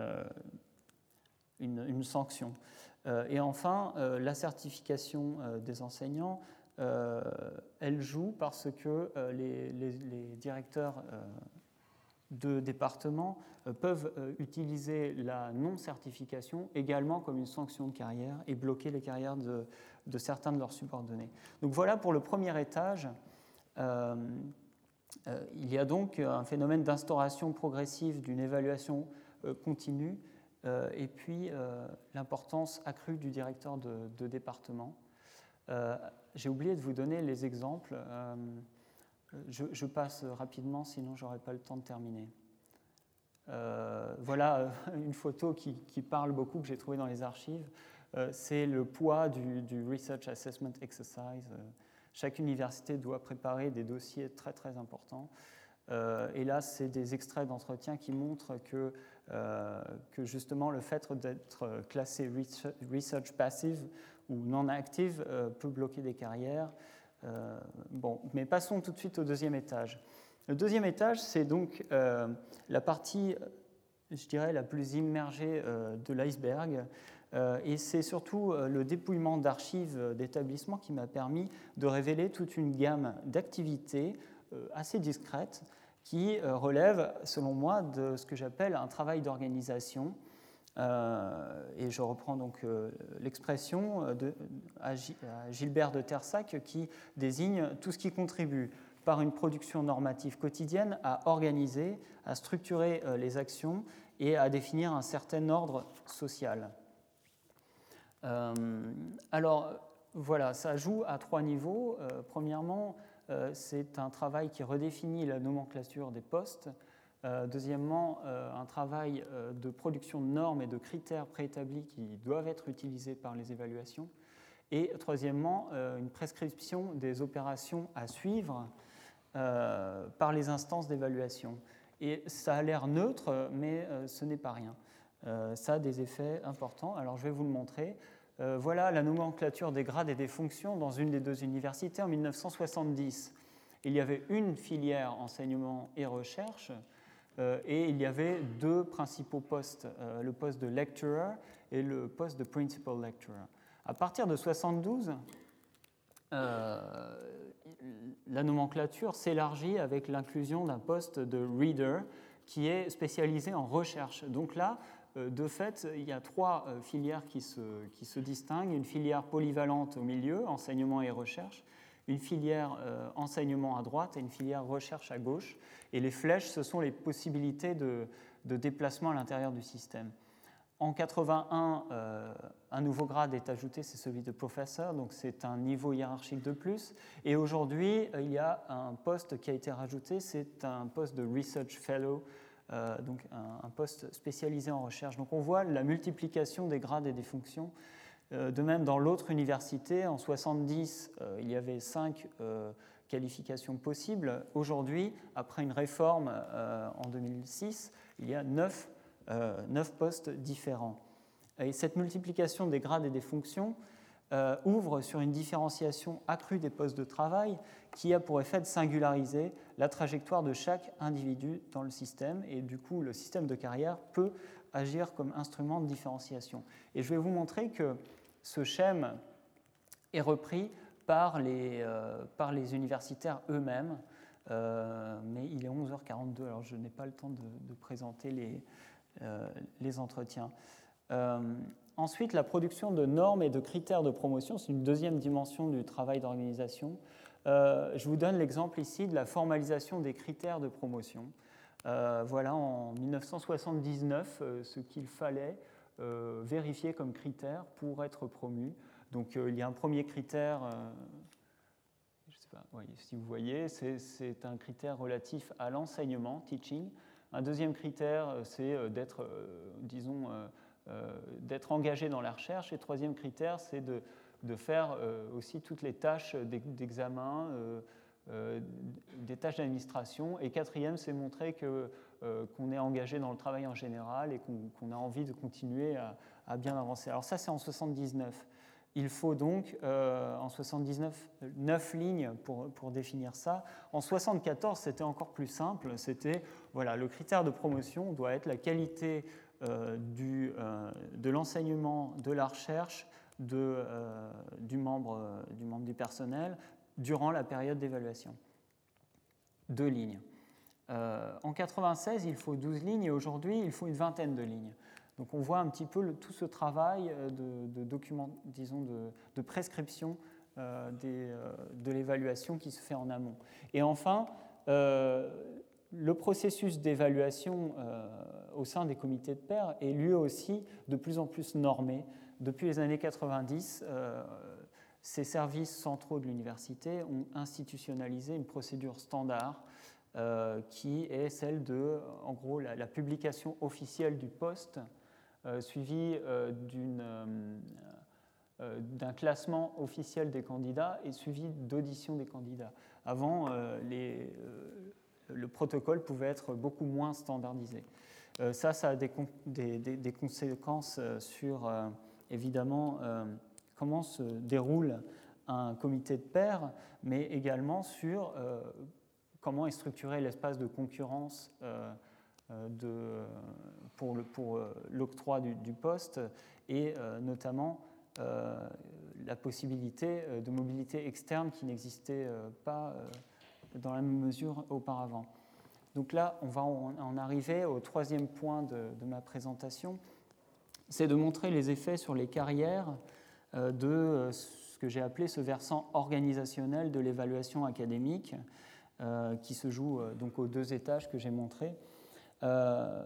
Speaker 2: une, une sanction. Euh, et enfin, euh, la certification euh, des enseignants, euh, elle joue parce que euh, les, les, les directeurs euh, de départements euh, peuvent euh, utiliser la non-certification également comme une sanction de carrière et bloquer les carrières de, de certains de leurs subordonnés. Donc voilà pour le premier étage. Euh, euh, il y a donc un phénomène d'instauration progressive d'une évaluation euh, continue euh, et puis euh, l'importance accrue du directeur de, de département. Euh, j'ai oublié de vous donner les exemples. Euh, Je, je passe rapidement, sinon je n'aurai pas le temps de terminer. Euh, voilà une photo qui, qui parle beaucoup, que j'ai trouvée dans les archives. Euh, c'est le poids du, du Research Assessment Exercise. Euh, chaque université doit préparer des dossiers très très importants. Euh, et là, c'est des extraits d'entretien qui montrent que, euh, que justement le fait d'être classé Research Passive ou non-active euh, peut bloquer des carrières. Euh, bon, mais passons tout de suite au deuxième étage. Le deuxième étage, c'est donc euh, la partie, je dirais, la plus immergée euh, de l'iceberg. Euh, et c'est surtout euh, le dépouillement d'archives d'établissements qui m'a permis de révéler toute une gamme d'activités euh, assez discrètes qui euh, relèvent, selon moi, de ce que j'appelle un travail d'organisation. Euh, et je reprends donc euh, l'expression de, à, G, à Gilbert de Tersac qui désigne tout ce qui contribue par une production normative quotidienne à organiser, à structurer euh, les actions et à définir un certain ordre social. Euh, alors voilà, ça joue à trois niveaux. Euh, premièrement, euh, c'est un travail qui redéfinit la nomenclature des postes. Euh, deuxièmement, euh, un travail euh, de production de normes et de critères préétablis qui doivent être utilisés par les évaluations. Et troisièmement, euh, une prescription des opérations à suivre euh, par les instances d'évaluation. Et ça a l'air neutre, mais euh, ce n'est pas rien. Euh, ça a des effets importants. Alors je vais vous le montrer. Euh, voilà la nomenclature des grades et des fonctions dans une des deux universités en mille neuf cent soixante-dix. Il y avait une filière enseignement et recherche. Euh, et il y avait deux principaux postes, euh, le poste de lecturer et le poste de principal lecturer. À partir de soixante-douze, euh, la nomenclature s'élargit avec l'inclusion d'un poste de reader qui est spécialisé en recherche. Donc là, euh, de fait, il y a trois euh, filières qui se, qui se distinguent. Une filière polyvalente au milieu, enseignement et recherche, une filière euh, enseignement à droite et une filière recherche à gauche. Et les flèches, ce sont les possibilités de, de déplacement à l'intérieur du système. En quatre-vingt-un, euh, un nouveau grade est ajouté, c'est celui de professeur, donc c'est un niveau hiérarchique de plus. Et aujourd'hui, il y a un poste qui a été rajouté, c'est un poste de research fellow, euh, donc un, un poste spécialisé en recherche. Donc on voit la multiplication des grades et des fonctions. De même, dans l'autre université, en soixante-dix, euh, il y avait cinq euh, qualifications possibles. Aujourd'hui, après une réforme euh, en deux mille six, il y a neuf, euh, neuf postes différents. Et cette multiplication des grades et des fonctions euh, ouvre sur une différenciation accrue des postes de travail qui a pour effet de singulariser la trajectoire de chaque individu dans le système. Et du coup, le système de carrière peut agir comme instrument de différenciation. Et je vais vous montrer que ce schème est repris par les, euh, par les universitaires eux-mêmes, euh, mais il est onze heures quarante-deux, alors je n'ai pas le temps de, de présenter les, euh, les entretiens. Euh, ensuite, la production de normes et de critères de promotion, c'est une deuxième dimension du travail d'organisation. Euh, je vous donne l'exemple ici de la formalisation des critères de promotion. Euh, voilà, en mille neuf cent soixante-dix-neuf, euh, ce qu'il fallait euh, vérifiés comme critères pour être promus. Donc euh, il y a un premier critère, euh, je sais pas, oui, si vous voyez, c'est un critère relatif à l'enseignement, teaching. Un deuxième critère, c'est d'être, euh, disons, euh, euh, d'être engagé dans la recherche. Et le troisième critère, c'est de, de faire euh, aussi toutes les tâches d'examen, euh, euh, des tâches d'administration. Et quatrième, c'est montrer que, euh, qu'on est engagé dans le travail en général et qu'on qu'on a envie de continuer à, à bien avancer. Alors ça, c'est en soixante-dix-neuf. Il faut donc, euh, en soixante-dix-neuf, neuf lignes pour, pour définir ça. En soixante-quatorze, c'était encore plus simple. C'était, voilà, le critère de promotion doit être la qualité euh, du, euh, de l'enseignement, de la recherche, de, euh, du, membre, euh, du membre du personnel durant la période d'évaluation. Deux lignes. Euh, en quatre-vingt-seize, il faut douze lignes et aujourd'hui, il faut une vingtaine de lignes. Donc on voit un petit peu le, tout ce travail de, de document, disons, de, de prescription euh, des, euh, de l'évaluation qui se fait en amont. Et enfin, euh, le processus d'évaluation euh, au sein des comités de pairs est lui aussi de plus en plus normé. Depuis les années quatre-vingt-dix, euh, ces services centraux de l'université ont institutionnalisé une procédure standard euh, qui est celle de, en gros, la, la publication officielle du poste, Euh, suivi euh, euh, euh, d'un classement officiel des candidats et suivi d'audition des candidats. Avant, euh, les, euh, le protocole pouvait être beaucoup moins standardisé. Euh, ça, ça a des, des, des, des conséquences sur, euh, évidemment, euh, comment se déroule un comité de pairs, mais également sur euh, comment est structuré l'espace de concurrence euh, De, pour l'octroi le, du, du poste et euh, notamment euh, la possibilité de mobilité externe qui n'existait euh, pas euh, dans la même mesure auparavant. Donc là, on va en, en arriver au troisième point de, de ma présentation, c'est de montrer les effets sur les carrières euh, de ce que j'ai appelé ce versant organisationnel de l'évaluation académique euh, qui se joue euh, donc aux deux étages que j'ai montrés. Euh,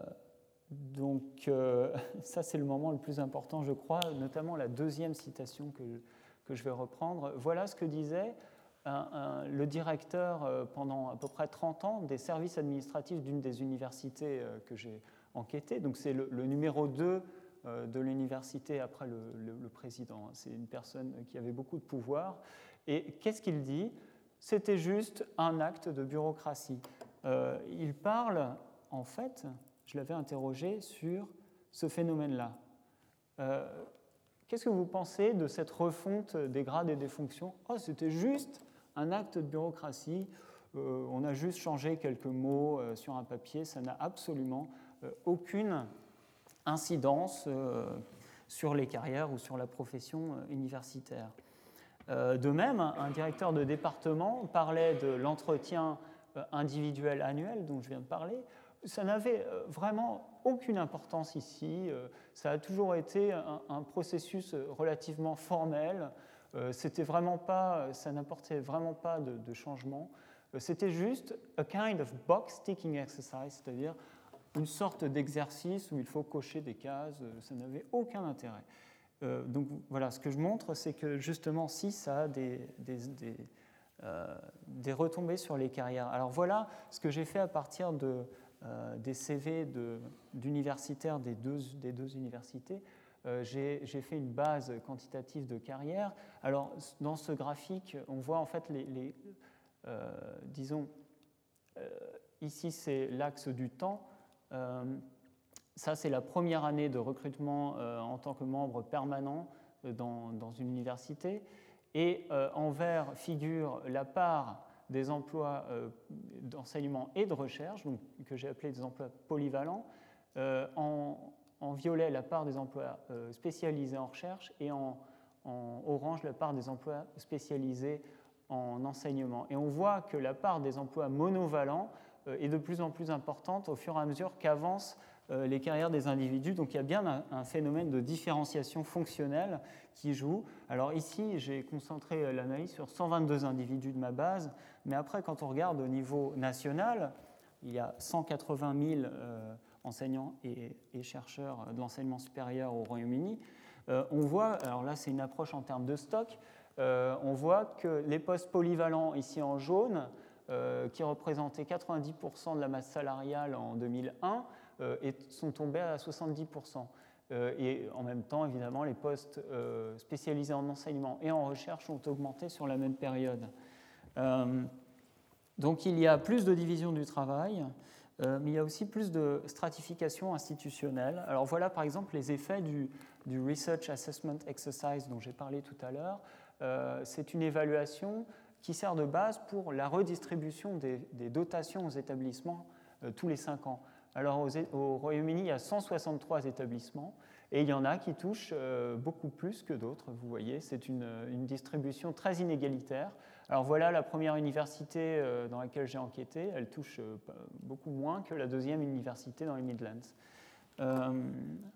Speaker 2: donc euh, ça c'est le moment le plus important je crois, notamment la deuxième citation que, que je vais reprendre. Voilà ce que disait un, un, le directeur euh, pendant à peu près trente ans des services administratifs d'une des universités euh, que j'ai enquêtées. Donc c'est le, le numéro deux euh, de l'université après le, le, le président. C'est une personne qui avait beaucoup de pouvoir. Et qu'est-ce qu'il dit? C'était juste un acte de bureaucratie. Euh, il parle en fait, je l'avais interrogé sur ce phénomène-là. Euh, Qu'est-ce que vous pensez de cette refonte des grades et des fonctions? Oh, c'était juste un acte de bureaucratie, euh, on a juste changé quelques mots euh, sur un papier, ça n'a absolument euh, aucune incidence euh, sur les carrières ou sur la profession euh, universitaire. Euh, de même, un directeur de département parlait de l'entretien euh, individuel annuel dont je viens de parler. Ça n'avait vraiment aucune importance ici. Ça a toujours été un, un processus relativement formel. C'était vraiment pas, ça n'apportait vraiment pas de, de changement. C'était juste a kind of box ticking exercise, c'est-à-dire une sorte d'exercice où il faut cocher des cases. Ça n'avait aucun intérêt. Donc voilà, ce que je montre, c'est que justement, si ça a des, des, des, euh, des retombées sur les carrières. Alors voilà ce que j'ai fait à partir de Euh, des C V d'universitaires de, des, deux, des deux universités. Euh, j'ai fait une base quantitative de carrière. Alors, dans ce graphique, on voit en fait les, les euh, disons, euh, ici c'est l'axe du temps. Euh, ça, c'est la première année de recrutement euh, en tant que membre permanent dans, dans une université. Et euh, en vert figure la part des emplois euh, d'enseignement et de recherche, donc, que j'ai appelés des emplois polyvalents, euh, en, en violet la part des emplois euh, spécialisés en recherche et en, en orange la part des emplois spécialisés en enseignement. Et on voit que la part des emplois monovalents euh, est de plus en plus importante au fur et à mesure qu'avancent euh, les carrières des individus. Donc il y a bien un, un phénomène de différenciation fonctionnelle qui joue. Alors ici, j'ai concentré l'analyse sur cent vingt-deux individus de ma base, mais après, quand on regarde au niveau national, il y a cent quatre-vingt mille euh, enseignants et, et chercheurs de l'enseignement supérieur au Royaume-Uni, euh, on voit, alors là c'est une approche en termes de stock, euh, on voit que les postes polyvalents ici en jaune, euh, qui représentaient quatre-vingt-dix pour cent de la masse salariale en deux mille un, euh, et sont tombés à soixante-dix pour cent. Euh, et en même temps, évidemment, les postes euh, spécialisés en enseignement et en recherche ont augmenté sur la même période. Euh, donc il y a plus de division du travail, euh, mais il y a aussi plus de stratification institutionnelle. Alors voilà par exemple les effets du, du Research Assessment Exercise dont j'ai parlé tout à l'heure. Euh, c'est une évaluation qui sert de base pour la redistribution des, des dotations aux établissements euh, tous les cinq ans. Alors aux, au Royaume-Uni, il y a cent soixante-trois établissements et il y en a qui touchent euh, beaucoup plus que d'autres. Vous voyez, c'est une, une distribution très inégalitaire. Alors voilà la première université euh, dans laquelle j'ai enquêté. Elle touche euh, beaucoup moins que la deuxième université dans les Midlands. Euh,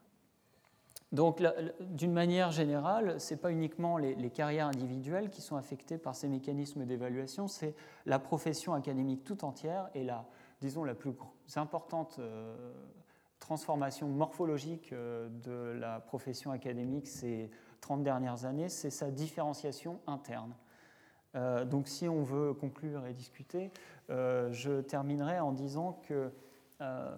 Speaker 2: donc d'une manière générale, ce n'est pas uniquement les, les carrières individuelles qui sont affectées par ces mécanismes d'évaluation, c'est la profession académique tout entière et la, disons, la plus importante euh, transformation morphologique euh, de la profession académique ces trente dernières années, c'est sa différenciation interne. Euh, donc si on veut conclure et discuter, euh, je terminerai en disant que euh,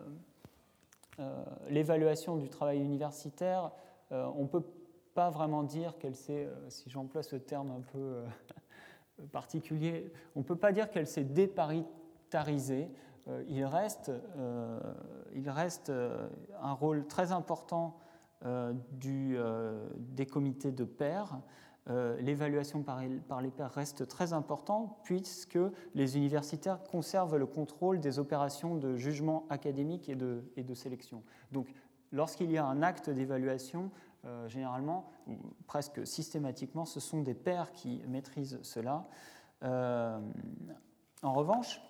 Speaker 2: euh, l'évaluation du travail universitaire, euh, on ne peut pas vraiment dire qu'elle s'est, euh, si j'emploie ce terme un peu euh, particulier, on ne peut pas dire qu'elle s'est déparitarisée. Euh, il reste, euh, il reste euh, un rôle très important euh, du, euh, des comités de pairs. Euh, l'évaluation par, par les pairs reste très importante puisque les universitaires conservent le contrôle des opérations de jugement académique et de, et de sélection. Donc, lorsqu'il y a un acte d'évaluation, euh, généralement, ou presque systématiquement, ce sont des pairs qui maîtrisent cela. Euh, en revanche,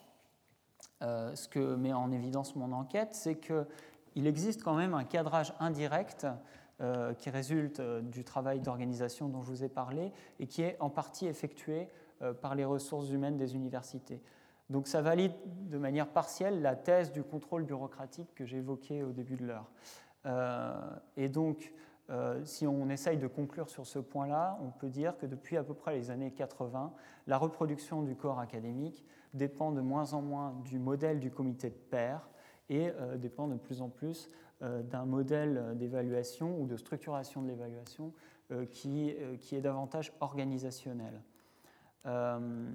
Speaker 2: euh, ce que met en évidence mon enquête, c'est qu'il existe quand même un cadrage indirect Euh, qui résulte euh, du travail d'organisation dont je vous ai parlé et qui est en partie effectué euh, par les ressources humaines des universités. Donc ça valide de manière partielle la thèse du contrôle bureaucratique que j'ai évoquée au début de l'heure. Euh, et donc, euh, si on essaye de conclure sur ce point-là, on peut dire que depuis à peu près les années quatre-vingts, la reproduction du corps académique dépend de moins en moins du modèle du comité de pairs et euh, dépend de plus en plus euh, d'un modèle d'évaluation ou de structuration de l'évaluation euh, qui, euh, qui est davantage organisationnel. Euh,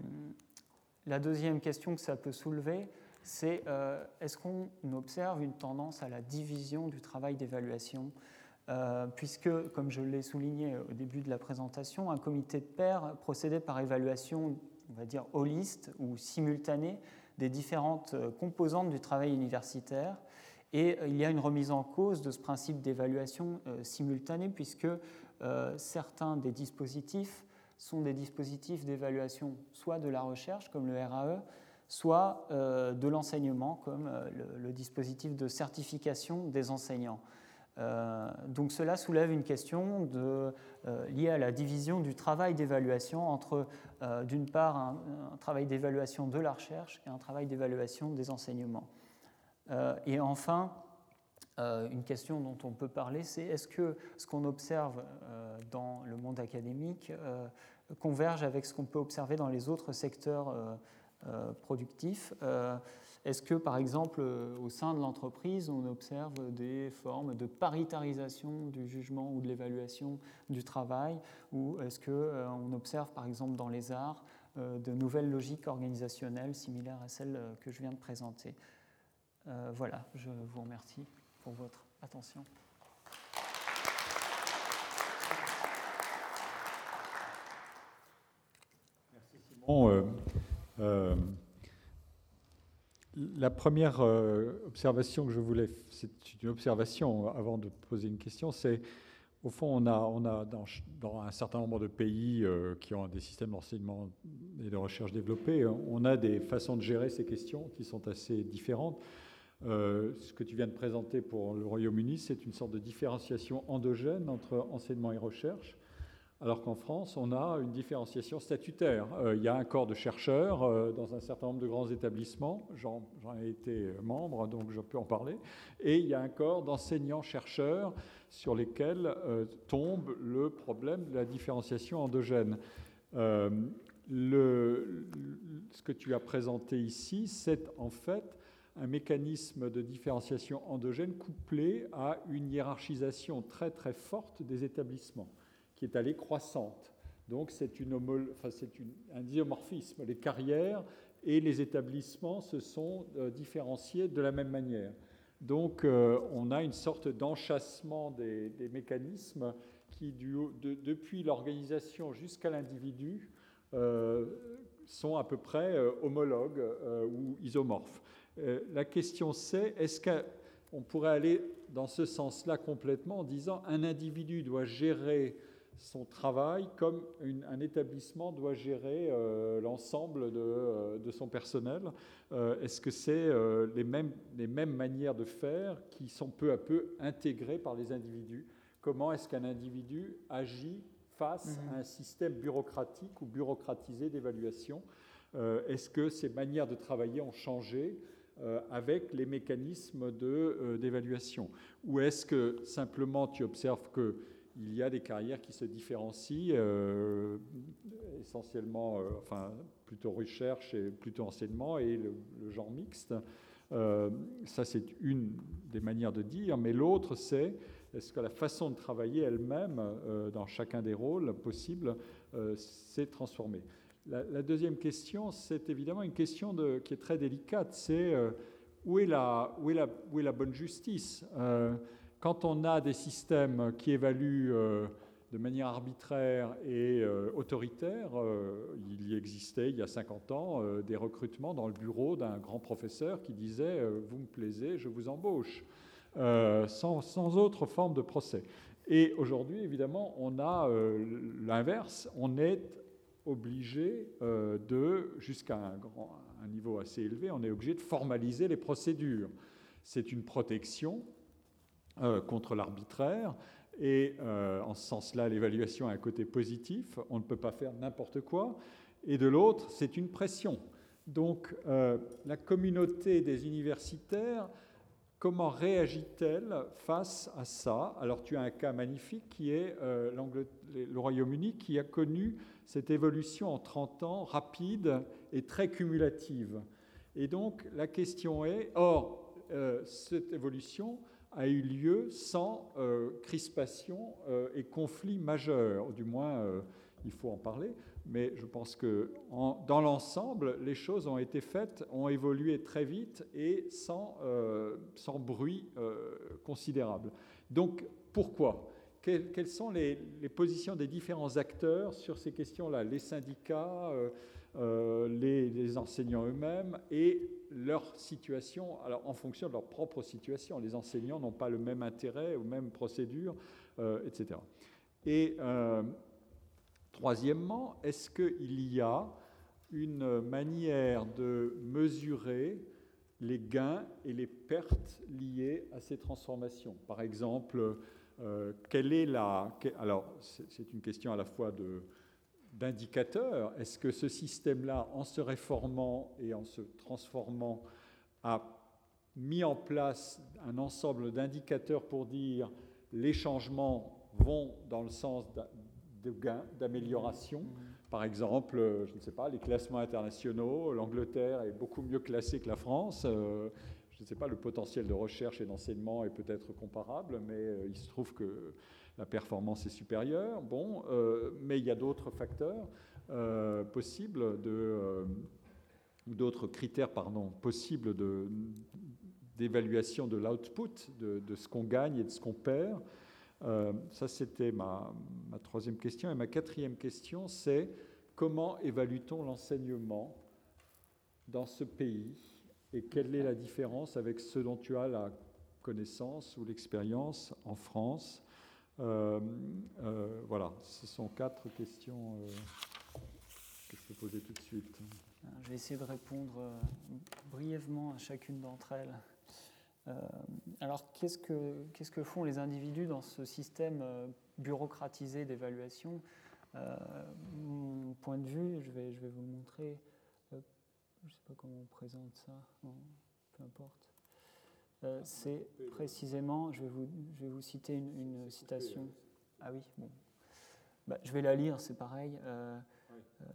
Speaker 2: la deuxième question que ça peut soulever, c'est euh, est-ce qu'on observe une tendance à la division du travail d'évaluation euh, puisque, comme je l'ai souligné au début de la présentation, un comité de pairs procédait par évaluation, on va dire, holiste ou simultanée des différentes composantes du travail universitaire. Et il y a une remise en cause de ce principe d'évaluation euh, simultanée, puisque euh, certains des dispositifs sont des dispositifs d'évaluation soit de la recherche, comme le R A E, soit euh, de l'enseignement, comme euh, le, le dispositif de certification des enseignants. Euh, donc cela soulève une question de, euh, liée à la division du travail d'évaluation entre, euh, d'une part, un, un travail d'évaluation de la recherche et un travail d'évaluation des enseignements. Euh, et enfin, euh, une question dont on peut parler, c'est est-ce que ce qu'on observe euh, dans le monde académique euh, converge avec ce qu'on peut observer dans les autres secteurs euh, euh, productifs euh, Est-ce que, par exemple, au sein de l'entreprise, on observe des formes de paritarisation du jugement ou de l'évaluation du travail, ou est-ce qu'on observe, par exemple, dans les arts, de nouvelles logiques organisationnelles similaires à celles que je viens de présenter ? Euh, voilà, je vous remercie pour votre attention.
Speaker 1: Merci Simon. Euh, euh, la première euh, observation que je voulais, c'est une observation avant de poser une question, c'est au fond on a, on a dans, dans un certain nombre de pays euh, qui ont des systèmes d'enseignement et de recherche développés, on a des façons de gérer ces questions qui sont assez différentes. Euh, ce que tu viens de présenter pour le Royaume-Uni, c'est une sorte de différenciation endogène entre enseignement et recherche, alors qu'en France, on a une différenciation statutaire. Euh, il y a un corps de chercheurs euh, dans un certain nombre de grands établissements, j'en, j'en ai été membre, donc je peux en parler, et il y a un corps d'enseignants-chercheurs sur lesquels euh, tombe le problème de la différenciation endogène. Euh, le, ce que tu as présenté ici, c'est en fait un mécanisme de différenciation endogène couplé à une hiérarchisation très très forte des établissements, qui est allée croissante. Donc c'est, une homolo... enfin, c'est une... un isomorphisme. Les carrières et les établissements se sont euh, différenciés de la même manière. Donc euh, on a une sorte d'enchâssement des, des mécanismes qui, du... de... depuis l'organisation jusqu'à l'individu, euh, sont à peu près euh, homologues euh, ou isomorphes. Euh, la question c'est, est-ce qu'on pourrait aller dans ce sens-là complètement en disant un individu doit gérer son travail comme une, un établissement doit gérer euh, l'ensemble de, euh, de son personnel. Euh, est-ce que c'est euh, les, mêmes, les mêmes manières de faire qui sont peu à peu intégrées par les individus? Comment est-ce qu'un individu agit face mmh. à un système bureaucratique ou bureaucratisé d'évaluation? euh, Est-ce que ces manières de travailler ont changé euh, avec les mécanismes de, euh, d'évaluation? Ou est-ce que simplement tu observes que il y a des carrières qui se différencient, euh, essentiellement, euh, enfin, plutôt recherche et plutôt enseignement, et le, le genre mixte. Euh, ça, c'est une des manières de dire, mais l'autre, c'est est-ce que la façon de travailler elle-même, euh, dans chacun des rôles possibles, euh, s'est transformée? La, la deuxième question, c'est évidemment une question de, qui est très délicate, c'est euh, où, est la, où, est la, où est la bonne justice? euh, Quand on a des systèmes qui évaluent euh, de manière arbitraire et euh, autoritaire, euh, il y existait il y a cinquante ans euh, des recrutements dans le bureau d'un grand professeur qui disait euh, « vous me plaisez, je vous embauche euh, », sans, sans autre forme de procès. Et aujourd'hui, évidemment, on a euh, l'inverse, on est obligé euh, de, jusqu'à un, grand, un niveau assez élevé, on est obligé de formaliser les procédures. C'est une protection Euh, contre l'arbitraire, et euh, en ce sens-là, l'évaluation a un côté positif, on ne peut pas faire n'importe quoi, et de l'autre, c'est une pression. Donc, euh, la communauté des universitaires, comment réagit-elle face à ça? Alors, tu as un cas magnifique qui est euh, le Royaume-Uni, qui a connu cette évolution en trente ans, rapide et très cumulative. Et donc, la question est, or, euh, cette évolution a eu lieu sans euh, crispation euh, et conflit majeur. Du moins, euh, il faut en parler. Mais je pense que en, dans l'ensemble, les choses ont été faites, ont évolué très vite et sans, euh, sans bruit euh, considérable. Donc, pourquoi ? Quelles, quelles sont les, les positions des différents acteurs sur ces questions-là? Les syndicats, euh, euh, les, les enseignants eux-mêmes et leur situation, alors en fonction de leur propre situation. Les enseignants n'ont pas le même intérêt ou même procédure, euh, et cetera. Et euh, troisièmement, est-ce qu'il y a une manière de mesurer les gains et les pertes liées à ces transformations? Par exemple, euh, quelle est la... Alors, c'est une question à la fois de... d'indicateurs. Est-ce que ce système-là, en se réformant et en se transformant, a mis en place un ensemble d'indicateurs pour dire les changements vont dans le sens de gains, d'amélioration? Par exemple, je ne sais pas, les classements internationaux, l'Angleterre est beaucoup mieux classée que la France. Euh, je ne sais pas, le potentiel de recherche et d'enseignement est peut-être comparable, mais euh, il se trouve que la performance est supérieure. Bon, euh, mais il y a d'autres facteurs euh, possibles, de, euh, d'autres critères, pardon, possibles de, d'évaluation de l'output, de, de ce qu'on gagne et de ce qu'on perd. Euh, ça, c'était ma, ma troisième question. Et ma quatrième question, c'est comment évalue-t-on l'enseignement dans ce pays et quelle est la différence avec ce dont tu as la connaissance ou l'expérience en France? Euh, euh, voilà, ce sont quatre questions euh, que je peux poser tout de suite.
Speaker 2: Je vais essayer de répondre euh, brièvement à chacune d'entre elles. Euh, alors, qu'est-ce que, qu'est-ce que font les individus dans ce système euh, bureaucratisé d'évaluation? Euh, mon point de vue, je vais, je vais vous le montrer. Euh, je ne sais pas comment on présente ça, non, peu importe. Euh, c'est précisément, je vais vous, je vais vous citer une, une citation. Ah oui, bon. Bah, je vais la lire, c'est pareil. Euh, euh,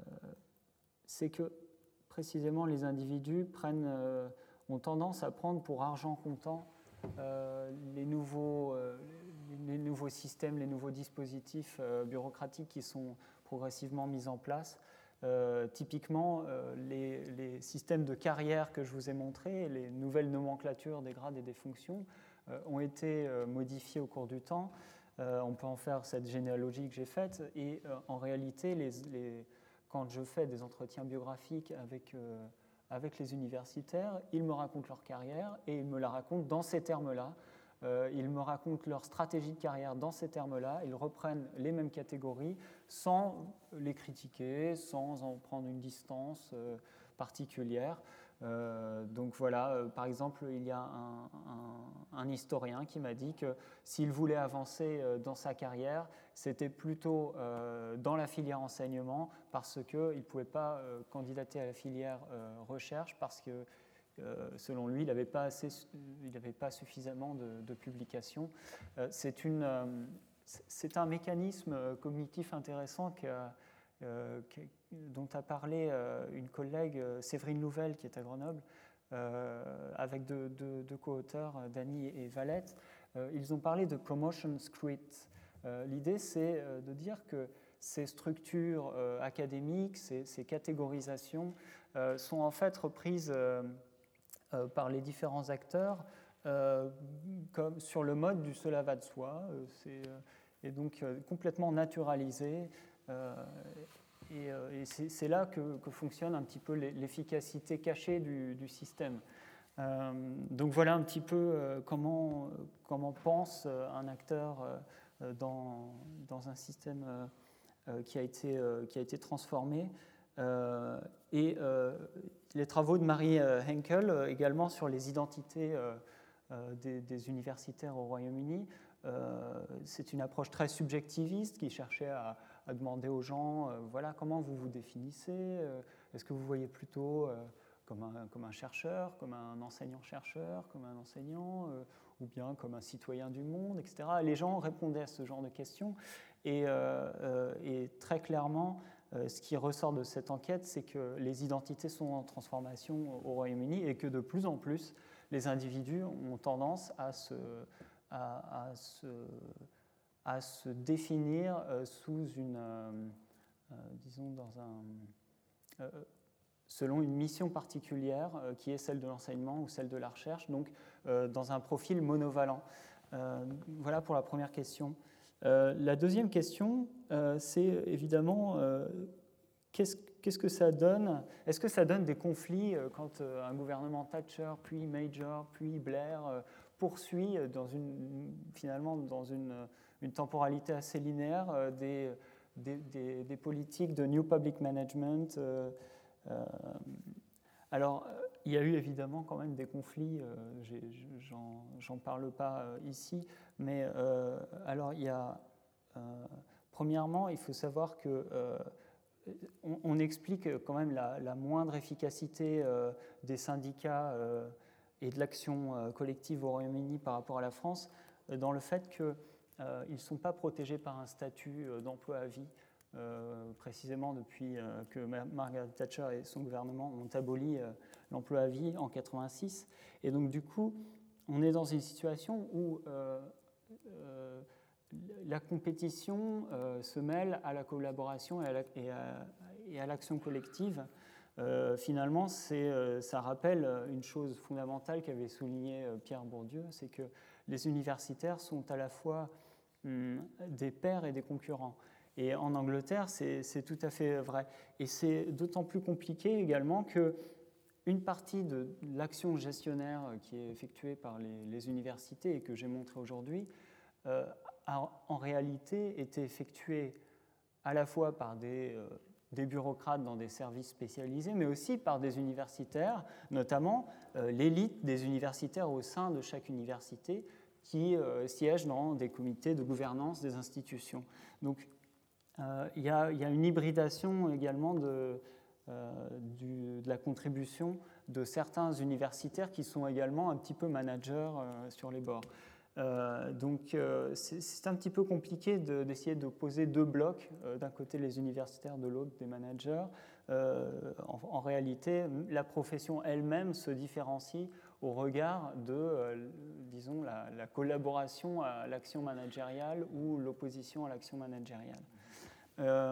Speaker 2: c'est que précisément les individus prennent, euh, ont tendance à prendre pour argent comptant euh, les, nouveaux, euh, les nouveaux systèmes, les nouveaux dispositifs euh, bureaucratiques qui sont progressivement mis en place. Euh, typiquement, euh, les, les systèmes de carrière que je vous ai montrés, les nouvelles nomenclatures des grades et des fonctions, euh, ont été euh, modifiés au cours du temps. Euh, on peut en faire cette généalogie que j'ai faite, et euh, en réalité, les, les, quand je fais des entretiens biographiques avec, euh, avec les universitaires, ils me racontent leur carrière, et ils me la racontent dans ces termes-là. Euh, ils me racontent leur stratégie de carrière dans ces termes-là, ils reprennent les mêmes catégories sans les critiquer, sans en prendre une distance euh, particulière. Euh, donc voilà, euh, par exemple, il y a un, un, un historien qui m'a dit que s'il voulait avancer euh, dans sa carrière, c'était plutôt euh, dans la filière enseignement, parce qu'il ne pouvait pas euh, candidater à la filière euh, recherche, parce que Euh, selon lui, il n'avait pas, assez, il n'avait pas suffisamment de, de publications. Euh, c'est, une, euh, c'est un mécanisme cognitif intéressant qu'a, euh, dont a parlé euh, une collègue, Séverine Louvel, qui est à Grenoble, euh, avec deux, deux, deux co-auteurs, Dany et Valette. Euh, ils ont parlé de promotion script. Euh, l'idée, c'est de dire que ces structures euh, académiques, ces, ces catégorisations, euh, sont en fait reprises euh, Euh, par les différents acteurs, euh, comme sur le mode du cela va de soi, euh, c'est, euh, et donc euh, complètement naturalisé. Euh, et, euh, et c'est, c'est là que, que fonctionne un petit peu l'efficacité cachée du, du système. Euh, donc voilà un petit peu euh, comment, comment pense un acteur euh, dans, dans un système euh, qui, a été, euh, qui a été transformé. Euh, et euh, les travaux de Marie Henkel euh, également sur les identités euh, euh, des, des universitaires au Royaume-Uni. Euh, c'est une approche très subjectiviste qui cherchait à, à demander aux gens euh, voilà, comment vous vous définissez, euh, est-ce que vous voyez plutôt euh, comme, un, comme un chercheur, comme un enseignant-chercheur, comme un enseignant, euh, ou bien comme un citoyen du monde, et cetera. Les gens répondaient à ce genre de questions, et, euh, euh, et très clairement, Euh, ce qui ressort de cette enquête, c'est que les identités sont en transformation au Royaume-Uni et que de plus en plus, les individus ont tendance à se, à, à se, à se définir euh, sous une, euh, euh, disons, dans un, euh, selon une mission particulière euh, qui est celle de l'enseignement ou celle de la recherche, donc euh, dans un profil monovalent. Euh, voilà pour la première question. Euh, la deuxième question, euh, c'est évidemment euh, qu'est-ce, qu'est-ce que ça donne ? Est-ce que ça donne des conflits euh, quand euh, un gouvernement Thatcher, puis Major, puis Blair euh, poursuit dans une, finalement dans une, une temporalité assez linéaire euh, des, des, des, des politiques de New Public Management euh, euh, alors, il y a eu évidemment quand même des conflits, euh, j'ai, j'en, j'en parle pas euh, ici, mais euh, alors il y a, euh, premièrement, il faut savoir que euh, on, on explique quand même la, la moindre efficacité euh, des syndicats euh, et de l'action euh, collective au Royaume-Uni par rapport à la France euh, dans le fait qu'ils euh, ne sont pas protégés par un statut euh, d'emploi à vie. Euh, précisément depuis euh, que Margaret Thatcher et son gouvernement ont aboli euh, l'emploi à vie en quatre-vingt-six. Et donc du coup, on est dans une situation où euh, euh, la compétition euh, se mêle à la collaboration et à, la, et à, et à l'action collective. Euh, finalement, c'est, euh, ça rappelle une chose fondamentale qu'avait souligné euh, Pierre Bourdieu, c'est que les universitaires sont à la fois hum, des pairs et des concurrents. Et en Angleterre, c'est, c'est tout à fait vrai. Et c'est d'autant plus compliqué également qu'une partie de l'action gestionnaire qui est effectuée par les, les universités et que j'ai montré aujourd'hui euh, a en réalité été effectuée à la fois par des, euh, des bureaucrates dans des services spécialisés, mais aussi par des universitaires, notamment euh, l'élite des universitaires au sein de chaque université qui euh, siègent dans des comités de gouvernance des institutions. Donc, Euh, il, y a, il y a une hybridation également de, euh, du, de la contribution de certains universitaires qui sont également un petit peu managers euh, sur les bords. Euh, donc euh, c'est un petit peu compliqué d'essayer de, d'opposer deux blocs, euh, d'un côté les universitaires, de l'autre des managers. Euh, en, en réalité, la profession elle-même se différencie au regard de, euh, disons, la, la collaboration à l'action managériale ou l'opposition à l'action managériale. Euh,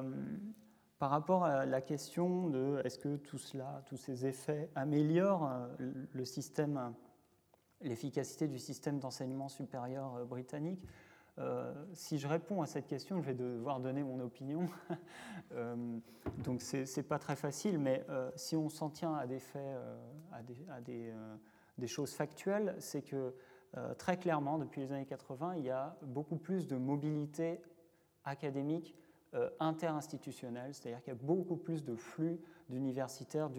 Speaker 2: par rapport à la question de est-ce que tout cela, tous ces effets améliorent le système, l'efficacité du système d'enseignement supérieur britannique, euh, si je réponds à cette question, je vais devoir donner mon opinion. euh, donc c'est pas très facile, mais euh, si on s'en tient à des faits, euh, à des, à des, euh, des choses factuelles, c'est que euh, très clairement, depuis les années quatre-vingts, il y a beaucoup plus de mobilité académique euh, interinstitutionnelle, c'est-à-dire qu'il y a beaucoup plus de flux d'universitaires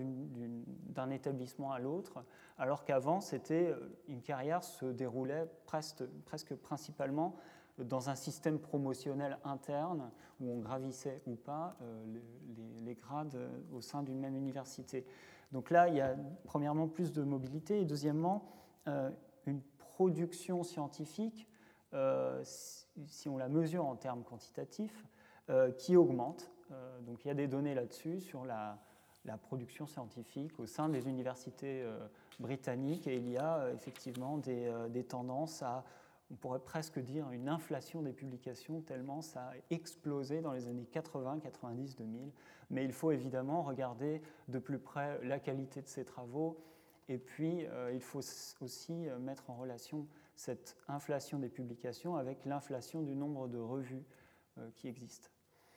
Speaker 2: d'un établissement à l'autre, alors qu'avant, c'était une carrière se déroulait presque, presque principalement dans un système promotionnel interne où on gravissait ou pas euh, les, les, les grades au sein d'une même université. Donc là, il y a premièrement plus de mobilité et deuxièmement, euh, une production scientifique, euh, si, si on la mesure en termes quantitatifs, euh, qui augmente. Euh, donc il y a des données là-dessus sur la, la production scientifique au sein des universités euh, britanniques et il y a euh, effectivement des, euh, des tendances à, on pourrait presque dire, une inflation des publications tellement ça a explosé dans les années quatre-vingts, quatre-vingt-dix, deux mille. Mais il faut évidemment regarder de plus près la qualité de ces travaux et puis euh, il faut aussi mettre en relation cette inflation des publications avec l'inflation du nombre de revues euh, qui existent.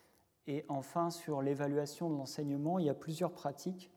Speaker 2: Et enfin, sur l'évaluation de l'enseignement, il y a plusieurs pratiques.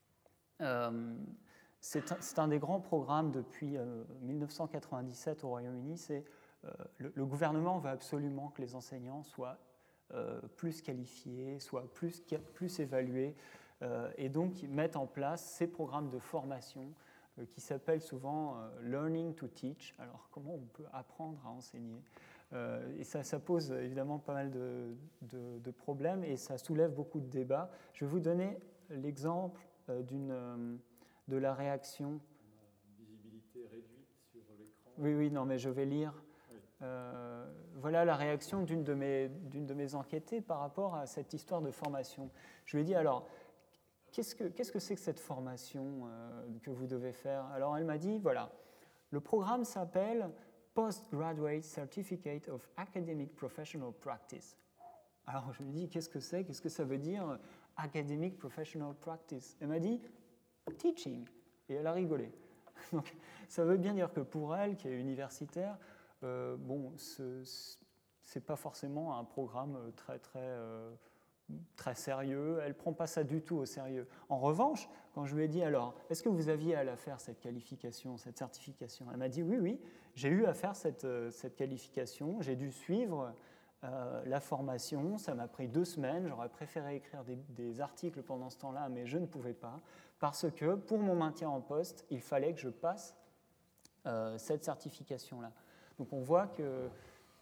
Speaker 2: Euh, c'est un, un des grands programmes depuis euh, mille neuf cent quatre-vingt-dix-sept au Royaume-Uni. C'est euh, le, le gouvernement veut absolument que les enseignants soient euh, plus qualifiés, soient plus, plus évalués, euh, et donc ils mettent en place ces programmes de formation euh, qui s'appellent souvent euh, Learning to Teach. Alors, comment on peut apprendre à enseigner ? Euh, et ça, ça pose évidemment pas mal de, de, de problèmes et ça soulève beaucoup de débats. Je vais vous donner l'exemple euh, d'une, euh, de la réaction.
Speaker 1: Une visibilité réduite sur l'écran.
Speaker 2: Oui, oui, non, mais je vais lire.
Speaker 1: Oui.
Speaker 2: Euh, voilà la réaction d'une de mes, d'une de mes enquêtées par rapport à cette histoire de formation. Je lui ai dit, alors, qu'est-ce que, qu'est-ce que c'est que cette formation euh, que vous devez faire ? Alors, elle m'a dit, voilà, le programme s'appelle Postgraduate Certificate of Academic Professional Practice. Alors je me dis, qu'est-ce que c'est ? Qu'est-ce que ça veut dire Academic Professional Practice ? Elle m'a dit Teaching. Et elle a rigolé. Donc ça veut bien dire que pour elle, qui est universitaire, euh, bon, ce n'est pas forcément un programme très, très, euh, très sérieux. Elle ne prend pas ça du tout au sérieux. En revanche, quand je lui ai dit, alors, est-ce que vous aviez à la faire cette qualification, cette certification ? Elle m'a dit, oui, oui, j'ai eu à faire cette, cette qualification, j'ai dû suivre euh, la formation, ça m'a pris deux semaines, j'aurais préféré écrire des, des articles pendant ce temps-là, mais je ne pouvais pas, parce que pour mon maintien en poste, il fallait que je passe euh, cette certification-là. Donc on voit que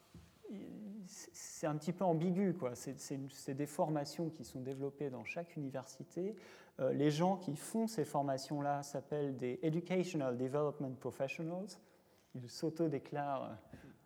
Speaker 2: c'est un petit peu ambigu, quoi. C'est des formations qui sont développées dans chaque université. Euh, les gens qui font ces formations-là s'appellent des Educational Development Professionals. Ils s'auto-déclarent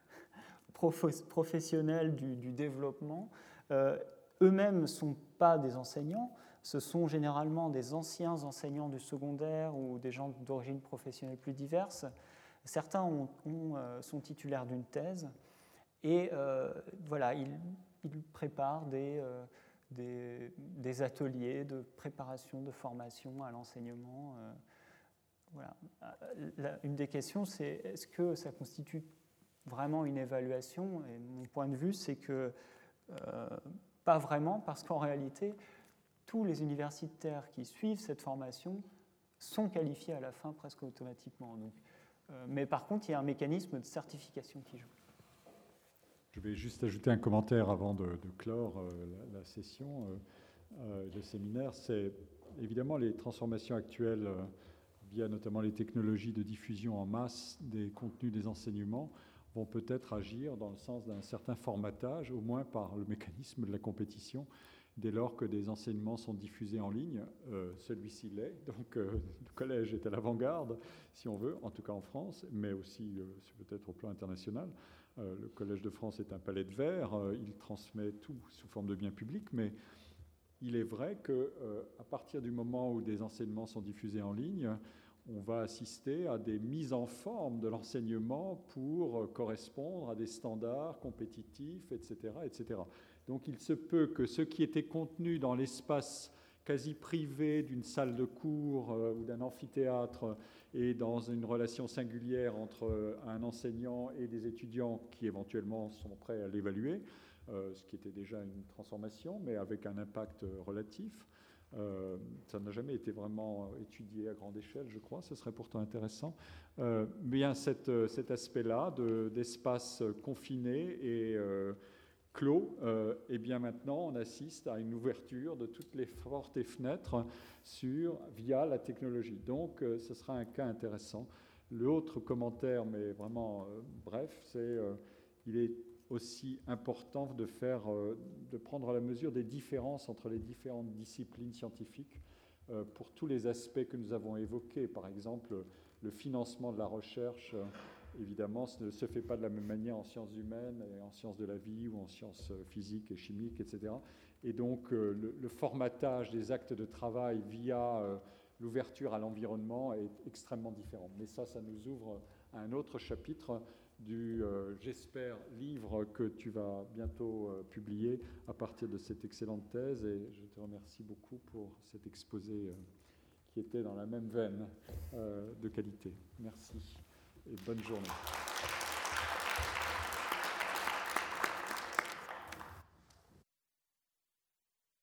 Speaker 2: prof professionnels du, du développement. Euh, Eux-mêmes ne sont pas des enseignants, ce sont généralement des anciens enseignants du secondaire ou des gens d'origine professionnelle plus diverses. Certains ont, ont, euh, sont titulaires d'une thèse. Et euh, voilà, il, il prépare des, euh, des, des ateliers de préparation, de formation à l'enseignement. Euh, voilà. La, une des questions, c'est est-ce que ça constitue vraiment une évaluation ? Et mon point de vue, c'est que euh, pas vraiment, parce qu'en réalité, tous les universitaires qui suivent cette formation sont qualifiés à la fin presque automatiquement. Donc, euh, mais par contre, il y a un mécanisme de certification qui joue.
Speaker 1: Je vais juste ajouter un commentaire avant de, de clore euh, la, la session, euh, euh, le séminaire. C'est évidemment les transformations actuelles euh, via notamment les technologies de diffusion en masse des contenus des enseignements vont peut-être agir dans le sens d'un certain formatage, au moins par le mécanisme de la compétition, dès lors que des enseignements sont diffusés en ligne. Euh, celui-ci l'est, donc euh, le collège est à l'avant-garde, si on veut, en tout cas en France, mais aussi euh, peut-être au plan international. Euh, le Collège de France est un palais de verre, euh, il transmet tout sous forme de biens publics, mais il est vrai qu'à euh, partir du moment où des enseignements sont diffusés en ligne, on va assister à des mises en forme de l'enseignement pour euh, correspondre à des standards compétitifs, et cetera, et cetera. Donc il se peut que ce qui était contenu dans l'espace quasi privé d'une salle de cours euh, ou d'un amphithéâtre et dans une relation singulière entre euh, un enseignant et des étudiants qui éventuellement sont prêts à l'évaluer, euh, ce qui était déjà une transformation, mais avec un impact relatif. Euh, ça n'a jamais été vraiment étudié à grande échelle, je crois, ce serait pourtant intéressant. Euh, bien cette, cet aspect-là de, d'espace confiné et euh, clos, euh, et bien maintenant on assiste à une ouverture de toutes les portes et fenêtres sur, via la technologie. Donc euh, ce sera un cas intéressant. L'autre commentaire, mais vraiment euh, bref, c'est euh, il est aussi important de, faire, euh, de prendre la mesure des différences entre les différentes disciplines scientifiques euh, pour tous les aspects que nous avons évoqués. Par exemple, le financement de la recherche, euh, évidemment, ce ne se fait pas de la même manière en sciences humaines, et en sciences de la vie ou en sciences physiques et chimiques, et cetera. Et donc, euh, le, le formatage des actes de travail via euh, l'ouverture à l'environnement est extrêmement différent. Mais ça, ça nous ouvre à un autre chapitre du, euh, j'espère, livre que tu vas bientôt euh, publier à partir de cette excellente thèse. Et je te remercie beaucoup pour cet exposé euh, qui était dans la même veine euh, de qualité. Merci et bonne journée.